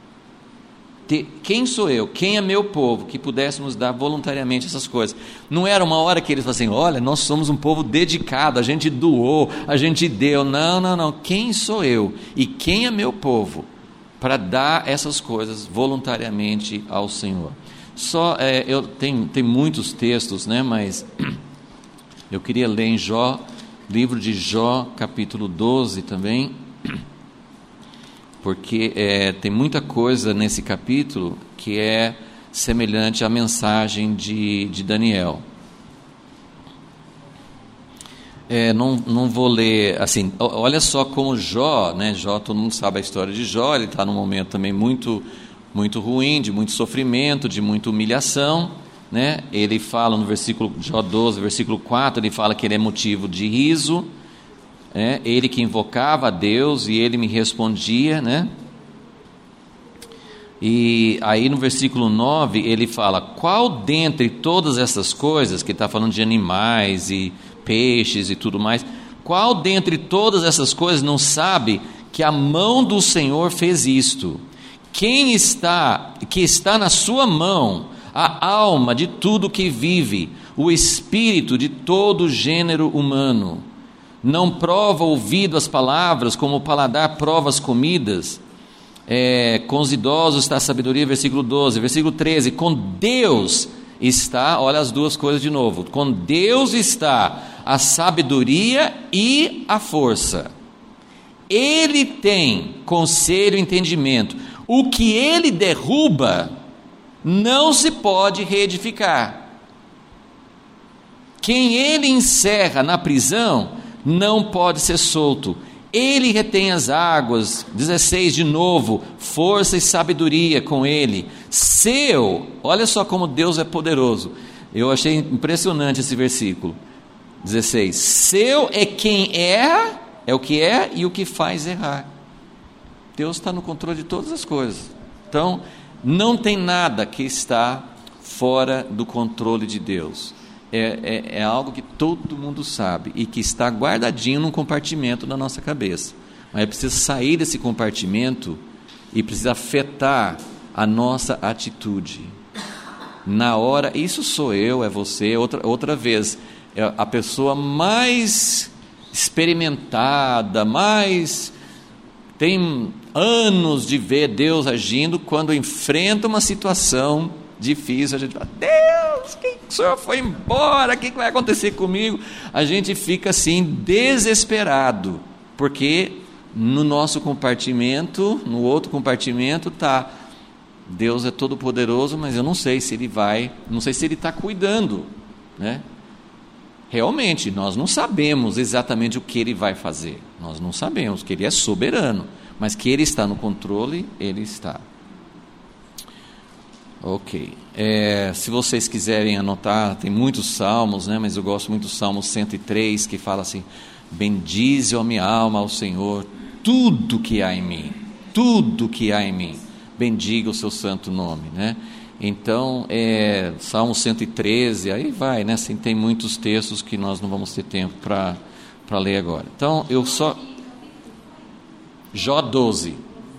Quem sou eu? Quem é meu povo? Que pudéssemos dar voluntariamente essas coisas. Não era uma hora que eles falassem, olha, nós somos um povo dedicado, a gente doou, a gente deu. Não, não, não. Quem sou eu? E quem é meu povo? Para dar essas coisas voluntariamente ao Senhor. Só, é, eu tenho, tem muitos textos, né, mas eu queria ler em Jó, livro de Jó, capítulo doze também, porque é, tem muita coisa nesse capítulo que é semelhante à mensagem de, de Daniel. É, não, não vou ler, assim, olha só como Jó, né, Jó, todo mundo sabe a história de Jó, ele está num momento também muito, muito ruim, de muito sofrimento, de muita humilhação, né? Ele fala no versículo, Jó doze, versículo quatro, ele fala que ele é motivo de riso, é, ele que invocava a Deus e ele me respondia, né? E aí no versículo nove ele fala, qual dentre todas essas coisas, que está falando de animais e peixes e tudo mais, qual dentre todas essas coisas não sabe que a mão do Senhor fez isto? Quem está, que está na sua mão a alma de tudo que vive, o espírito de todo gênero humano? Não prova o ouvido as palavras, como o paladar prova as comidas? É, com os idosos está a sabedoria, versículo doze, versículo treze, com Deus está, olha as duas coisas de novo, com Deus está a sabedoria e a força. Ele tem conselho e entendimento. O que ele derruba não se pode reedificar. Quem ele encerra na prisão não pode ser solto. Ele retém as águas, dezesseis de novo, força e sabedoria com ele. Seu, olha só como Deus é poderoso. Eu achei impressionante esse versículo, dezesseis. Seu é quem erra, é o que é e o que faz errar. Deus está no controle de todas as coisas. Então, não tem nada que está fora do controle de Deus. É, é, é algo que todo mundo sabe e que está guardadinho num compartimento da nossa cabeça, mas precisa sair desse compartimento e precisa afetar a nossa atitude na hora. Isso sou eu, é você, outra, outra vez, é a pessoa mais experimentada, mais tem anos de ver Deus agindo, quando enfrenta uma situação difícil, a gente fala, Deus, que o Senhor foi embora, o que vai acontecer comigo? A gente fica assim desesperado, porque no nosso compartimento, no outro compartimento está, Deus é todo poderoso, mas eu não sei se Ele vai, não sei se Ele está cuidando, né? Realmente, nós não sabemos exatamente o que Ele vai fazer, nós não sabemos, que Ele é soberano, mas que Ele está no controle, Ele está. Ok, é, se vocês quiserem anotar, tem muitos salmos, né, mas eu gosto muito do Salmo cento e três, que fala assim, bendize, ó minha alma, ao Senhor, tudo que há em mim, tudo que há em mim, bendiga o seu santo nome, né? Então, é, Salmo cento e treze, aí vai, né, assim, tem muitos textos que nós não vamos ter tempo para para ler agora. Então, eu só... Jó doze.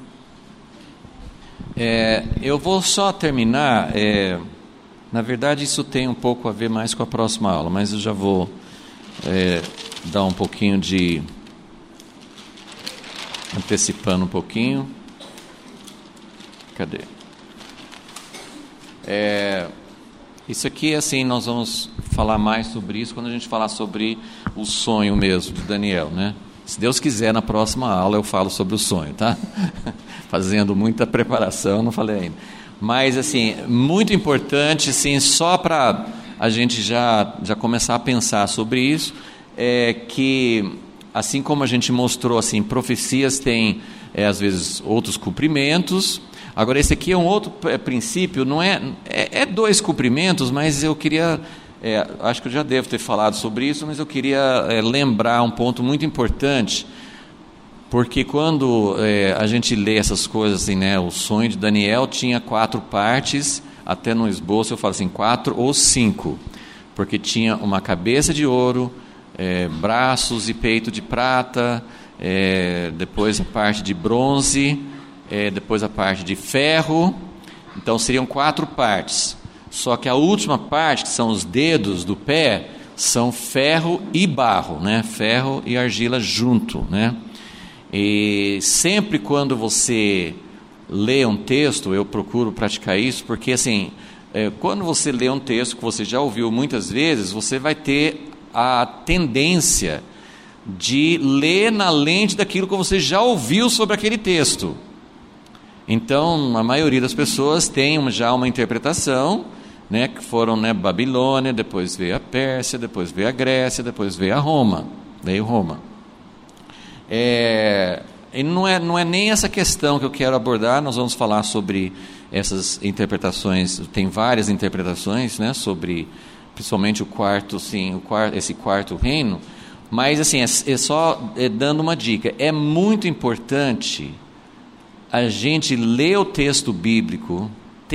É, eu vou só terminar, é, na verdade isso tem um pouco a ver mais com a próxima aula, mas eu já vou é, dar um pouquinho de, antecipando um pouquinho, cadê? É, isso aqui, assim, nós vamos falar mais sobre isso quando a gente falar sobre o sonho mesmo de Daniel, né? Se Deus quiser, na próxima aula eu falo sobre o sonho, tá? Fazendo muita preparação, não falei ainda. Mas, assim, muito importante, assim, só para a gente já, já começar a pensar sobre isso, é que, assim como a gente mostrou, assim, profecias têm, é, às vezes, outros cumprimentos. Agora, esse aqui é um outro princípio, não é, é, é dois cumprimentos, mas eu queria... É, acho que eu já devo ter falado sobre isso, mas eu queria é, lembrar um ponto muito importante. porque quando é, a gente lê essas coisas assim, né, o sonho de Daniel tinha quatro partes, até no esboço eu falo assim, quatro ou cinco, porque tinha uma cabeça de ouro, é, braços e peito de prata, é, depois a parte de bronze, é, depois a parte de ferro, então seriam quatro partes, só que a última parte, que são os dedos do pé, são ferro e barro, né? Ferro e argila junto, né? E sempre quando você lê um texto, eu procuro praticar isso, porque assim, é, quando você lê um texto que você já ouviu muitas vezes, você vai ter a tendência de ler na lente daquilo que você já ouviu sobre aquele texto. Então, a maioria das pessoas tem já uma interpretação, né, que foram, né, Babilônia, depois veio a Pérsia, depois veio a Grécia, depois veio a Roma, veio Roma. É, e não é, não é nem essa questão que eu quero abordar, nós vamos falar sobre essas interpretações, tem várias interpretações, né, sobre principalmente o quarto, sim, o quarto, esse quarto reino, mas assim, é, é só é, dando uma dica, é muito importante a gente ler o texto bíblico,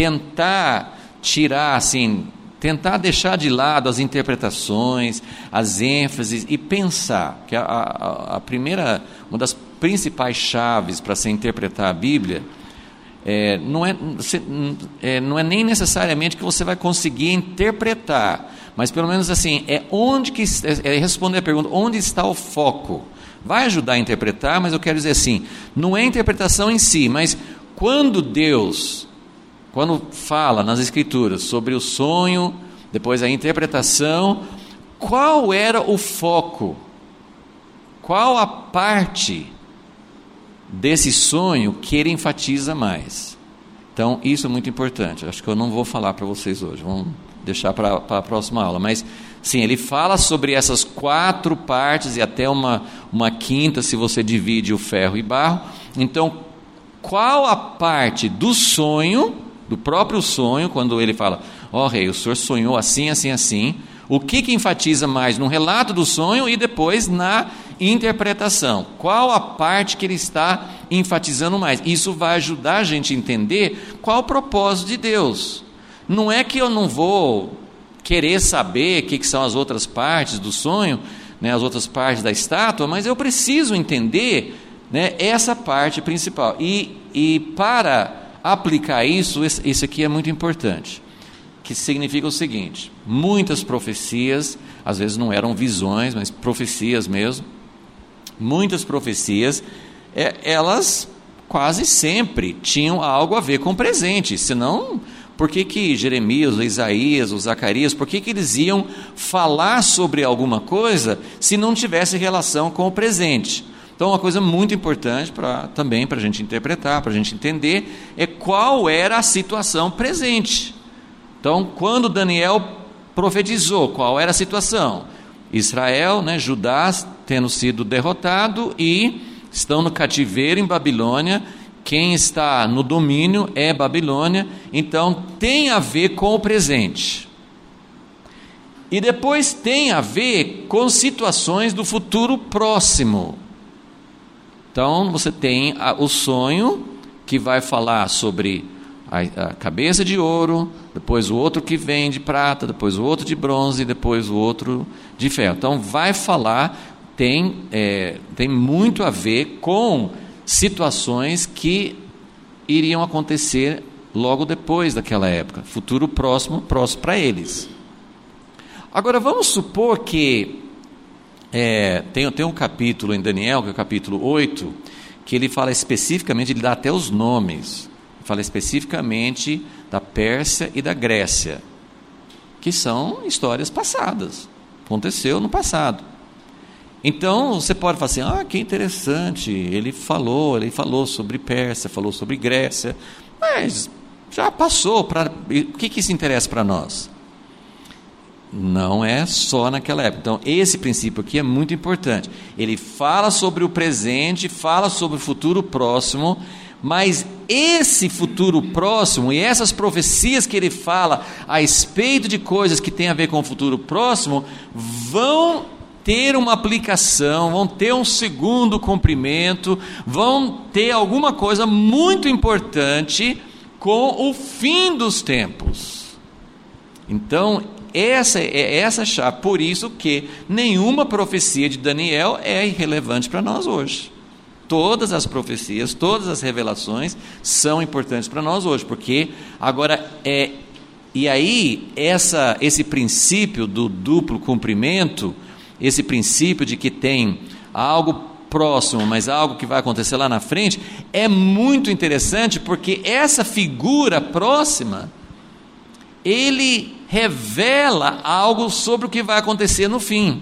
tentar tirar assim, tentar deixar de lado as interpretações, as ênfases e pensar que a, a, a primeira, uma das principais chaves para se interpretar a Bíblia é, não, é, é, não é nem necessariamente que você vai conseguir interpretar, mas pelo menos assim, é onde que, é responder a pergunta, onde está o foco? Vai ajudar a interpretar, mas eu quero dizer assim, não é a interpretação em si, mas quando Deus... Quando fala nas Escrituras sobre o sonho, depois a interpretação, qual era o foco? Qual a parte desse sonho que ele enfatiza mais? Então, isso é muito importante. Acho que eu não vou falar para vocês hoje, vamos deixar para a próxima aula. Mas, sim, ele fala sobre essas quatro partes e até uma, uma quinta, se você divide o ferro e barro. Então, qual a parte do sonho... do próprio sonho, quando ele fala, ó rei, o senhor sonhou assim, assim, assim, o que que enfatiza mais no relato do sonho e depois na interpretação? Qual a parte que ele está enfatizando mais? Isso vai ajudar a gente a entender qual o propósito de Deus. Não é que eu não vou querer saber o que, que são as outras partes do sonho, né, as outras partes da estátua, mas eu preciso entender, né, essa parte principal. E, e para... aplicar isso, isso aqui é muito importante, que significa o seguinte, muitas profecias, às vezes não eram visões, mas profecias mesmo, muitas profecias, é, elas quase sempre tinham algo a ver com o presente, senão, por que que Jeremias, Isaías, ou Zacarias, por que que eles iam falar sobre alguma coisa, se não tivesse relação com o presente? Então, uma coisa muito importante pra, também para a gente interpretar, para a gente entender, é qual era a situação presente. Então, quando Daniel profetizou, qual era a situação? Israel, né, Judá, tendo sido derrotado e estão no cativeiro em Babilônia, quem está no domínio é Babilônia, então tem a ver com o presente. E depois tem a ver com situações do futuro próximo. Então, você tem a, o sonho, que vai falar sobre a, a cabeça de ouro, depois o outro que vem de prata, depois o outro de bronze, depois o outro de ferro. Então, vai falar, tem, é, tem muito a ver com situações que iriam acontecer logo depois daquela época, futuro próximo, próximo para eles. Agora, vamos supor que... É, tem, tem um capítulo em Daniel, que é o capítulo oito, que ele fala especificamente, ele dá até os nomes, fala especificamente da Pérsia e da Grécia, que são histórias passadas, aconteceu no passado. Então, você pode falar assim, ah, que interessante, ele falou, ele falou sobre Pérsia, falou sobre Grécia, mas já passou, pra, o que, que isso interessa para nós? Não é só naquela época. Então, esse princípio aqui é muito importante. Ele fala sobre o presente, fala sobre o futuro próximo, mas esse futuro próximo e essas profecias que ele fala a respeito de coisas que têm a ver com o futuro próximo, vão ter uma aplicação, vão ter um segundo cumprimento, vão ter alguma coisa muito importante com o fim dos tempos. Então, essa é essa a chave. Por isso que nenhuma profecia de Daniel é irrelevante para nós hoje. Todas as profecias, todas as revelações são importantes para nós hoje, porque agora é e aí essa esse princípio do duplo cumprimento, esse princípio de que tem algo próximo, mas algo que vai acontecer lá na frente, é muito interessante, porque essa figura próxima, ele revela algo sobre o que vai acontecer no fim.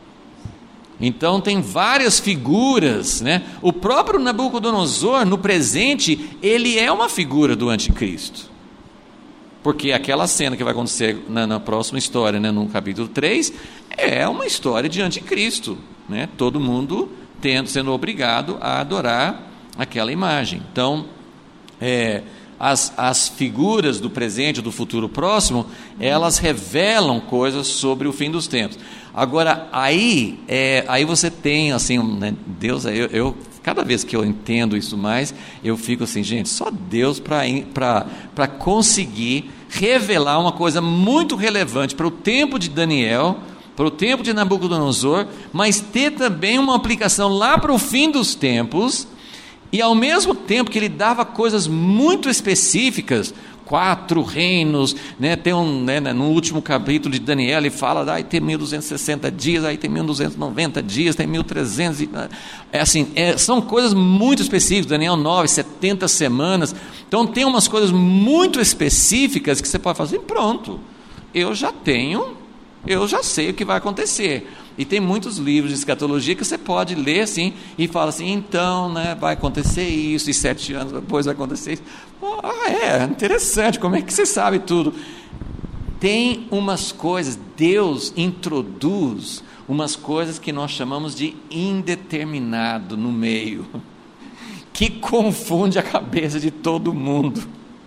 Então tem várias figuras, né? O próprio Nabucodonosor, no presente, ele é uma figura do anticristo. Porque aquela cena que vai acontecer na, na próxima história, né, no capítulo três, é uma história de anticristo, né? Todo mundo tendo, sendo obrigado a adorar aquela imagem. Então, é, as, as figuras do presente e do futuro próximo, elas revelam coisas sobre o fim dos tempos. Agora, aí, é, aí você tem, assim, né, Deus, eu, eu, cada vez que eu entendo isso mais, eu fico assim, gente, só Deus para conseguir revelar uma coisa muito relevante para o tempo de Daniel, para o tempo de Nabucodonosor, mas ter também uma aplicação lá para o fim dos tempos, e ao mesmo tempo que ele dava coisas muito específicas, quatro reinos, né? Tem um, né, no último capítulo de Daniel ele fala, aí tem mil duzentos e sessenta dias, aí tem mil duzentos e noventa dias, tem mil e trezentos, é assim, é, são coisas muito específicas. Daniel nove, setenta semanas, então tem umas coisas muito específicas que você pode fazer, pronto, eu já tenho, eu já sei o que vai acontecer. E tem muitos livros de escatologia que você pode ler assim, e fala assim, então, né, vai acontecer isso, e sete anos depois vai acontecer isso. Ah, é, interessante, como é que você sabe tudo? Tem umas coisas, Deus introduz umas coisas que nós chamamos de indeterminado no meio, que confunde a cabeça de todo mundo.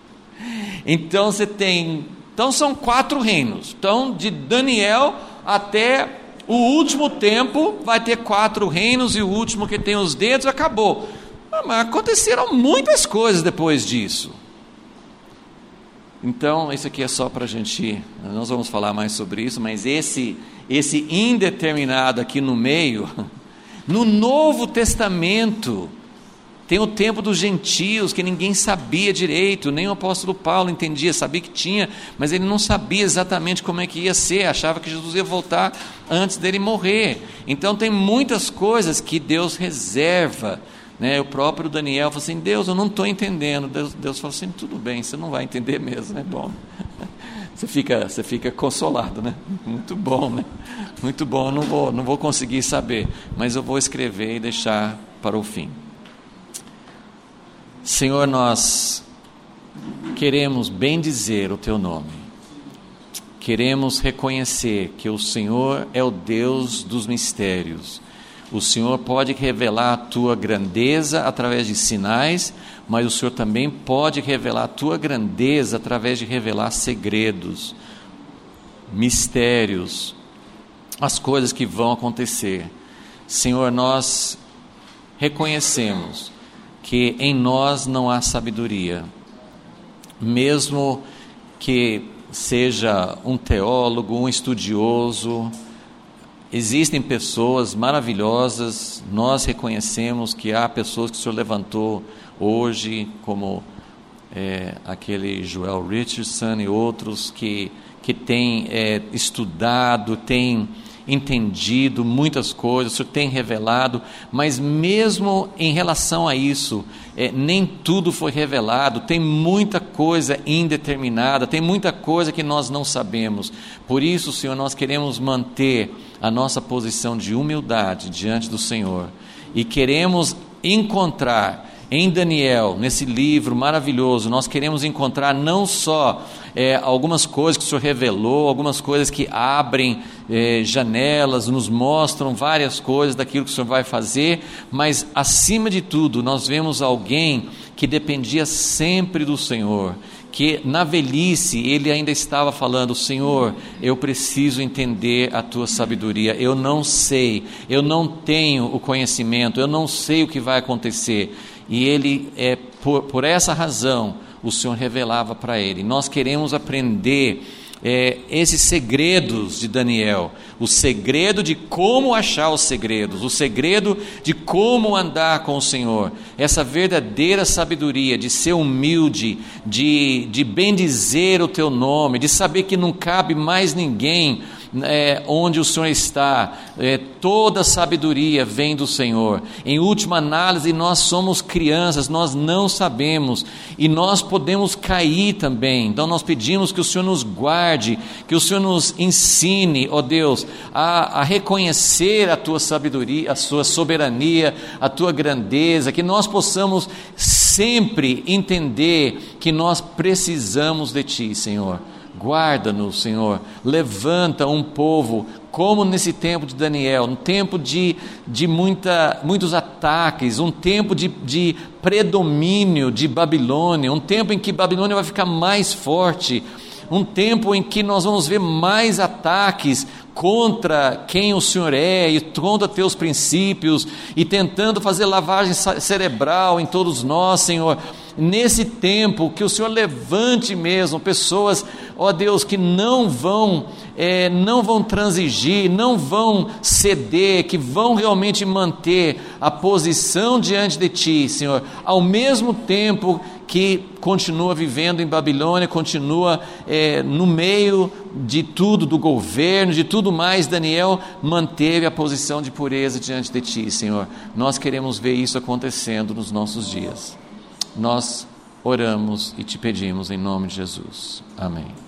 Então você tem, então são quatro reinos, então de Daniel até o último tempo vai ter quatro reinos, e o último que tem os dedos acabou. Ah, mas aconteceram muitas coisas depois disso. Então isso aqui é só para a gente, nós vamos falar mais sobre isso, mas esse, esse indeterminado aqui no meio, no Novo Testamento, tem o tempo dos gentios, que ninguém sabia direito, nem o apóstolo Paulo entendia, sabia que tinha, mas ele não sabia exatamente como é que ia ser, achava que Jesus ia voltar antes dele morrer. Então tem muitas coisas que Deus reserva, né? O próprio Daniel falou assim, Deus, eu não estou entendendo. Deus, Deus falou assim, tudo bem, você não vai entender mesmo, é bom. Você fica, você fica consolado, né? Muito bom, né? Muito bom, eu não vou, não vou conseguir saber, mas eu vou escrever e deixar para o fim. Senhor, nós queremos bendizer o Teu nome, queremos reconhecer que o Senhor é o Deus dos mistérios. O Senhor pode revelar a Tua grandeza através de sinais, mas o Senhor também pode revelar a Tua grandeza através de revelar segredos, mistérios, as coisas que vão acontecer. Senhor, nós reconhecemos que em nós não há sabedoria, mesmo que seja um teólogo, um estudioso, existem pessoas maravilhosas, nós reconhecemos que há pessoas que o Senhor levantou hoje, como é, aquele Joel Richardson e outros que, que têm é, estudado, têm entendido muitas coisas, o Senhor tem revelado, mas mesmo em relação a isso, é, nem tudo foi revelado, tem muita coisa indeterminada, tem muita coisa que nós não sabemos. Por isso, Senhor, nós queremos manter a nossa posição de humildade diante do Senhor, e queremos encontrar em Daniel, nesse livro maravilhoso, nós queremos encontrar não só é, algumas coisas que o Senhor revelou, algumas coisas que abrem é, janelas, nos mostram várias coisas daquilo que o Senhor vai fazer, mas acima de tudo nós vemos alguém que dependia sempre do Senhor, que na velhice ele ainda estava falando: Senhor, eu preciso entender a tua sabedoria, eu não sei, eu não tenho o conhecimento, eu não sei o que vai acontecer. E ele, é, por, por essa razão, o Senhor revelava para ele. Nós queremos aprender É, esses segredos de Daniel, o segredo de como achar os segredos, o segredo de como andar com o Senhor, essa verdadeira sabedoria de ser humilde, de, de bendizer o teu nome, de saber que não cabe mais ninguém É, onde o Senhor está. É, toda sabedoria vem do Senhor. Em última análise, nós somos crianças, nós não sabemos, e nós podemos cair também. Então nós pedimos que o Senhor nos guarde, que o Senhor nos ensine, ó Deus, a, a reconhecer a tua sabedoria, a sua soberania, a tua grandeza, que nós possamos sempre entender que nós precisamos de ti, Senhor. Guarda-nos, Senhor, levanta um povo, como nesse tempo de Daniel, um tempo de, de muita, muitos ataques, um tempo de, de predomínio de Babilônia, um tempo em que Babilônia vai ficar mais forte, um tempo em que nós vamos ver mais ataques contra quem o Senhor é e contra teus princípios, e tentando fazer lavagem cerebral em todos nós, Senhor. Nesse tempo, que o Senhor levante mesmo pessoas, ó Deus, que não vão, é, não vão transigir, não vão ceder, que vão realmente manter a posição diante de Ti, Senhor, ao mesmo tempo que continua vivendo em Babilônia, continua é, no meio de tudo, do governo, de tudo mais. Daniel manteve a posição de pureza diante de Ti, Senhor. Nós queremos ver isso acontecendo nos nossos dias. Nós oramos e Te pedimos em nome de Jesus. Amém.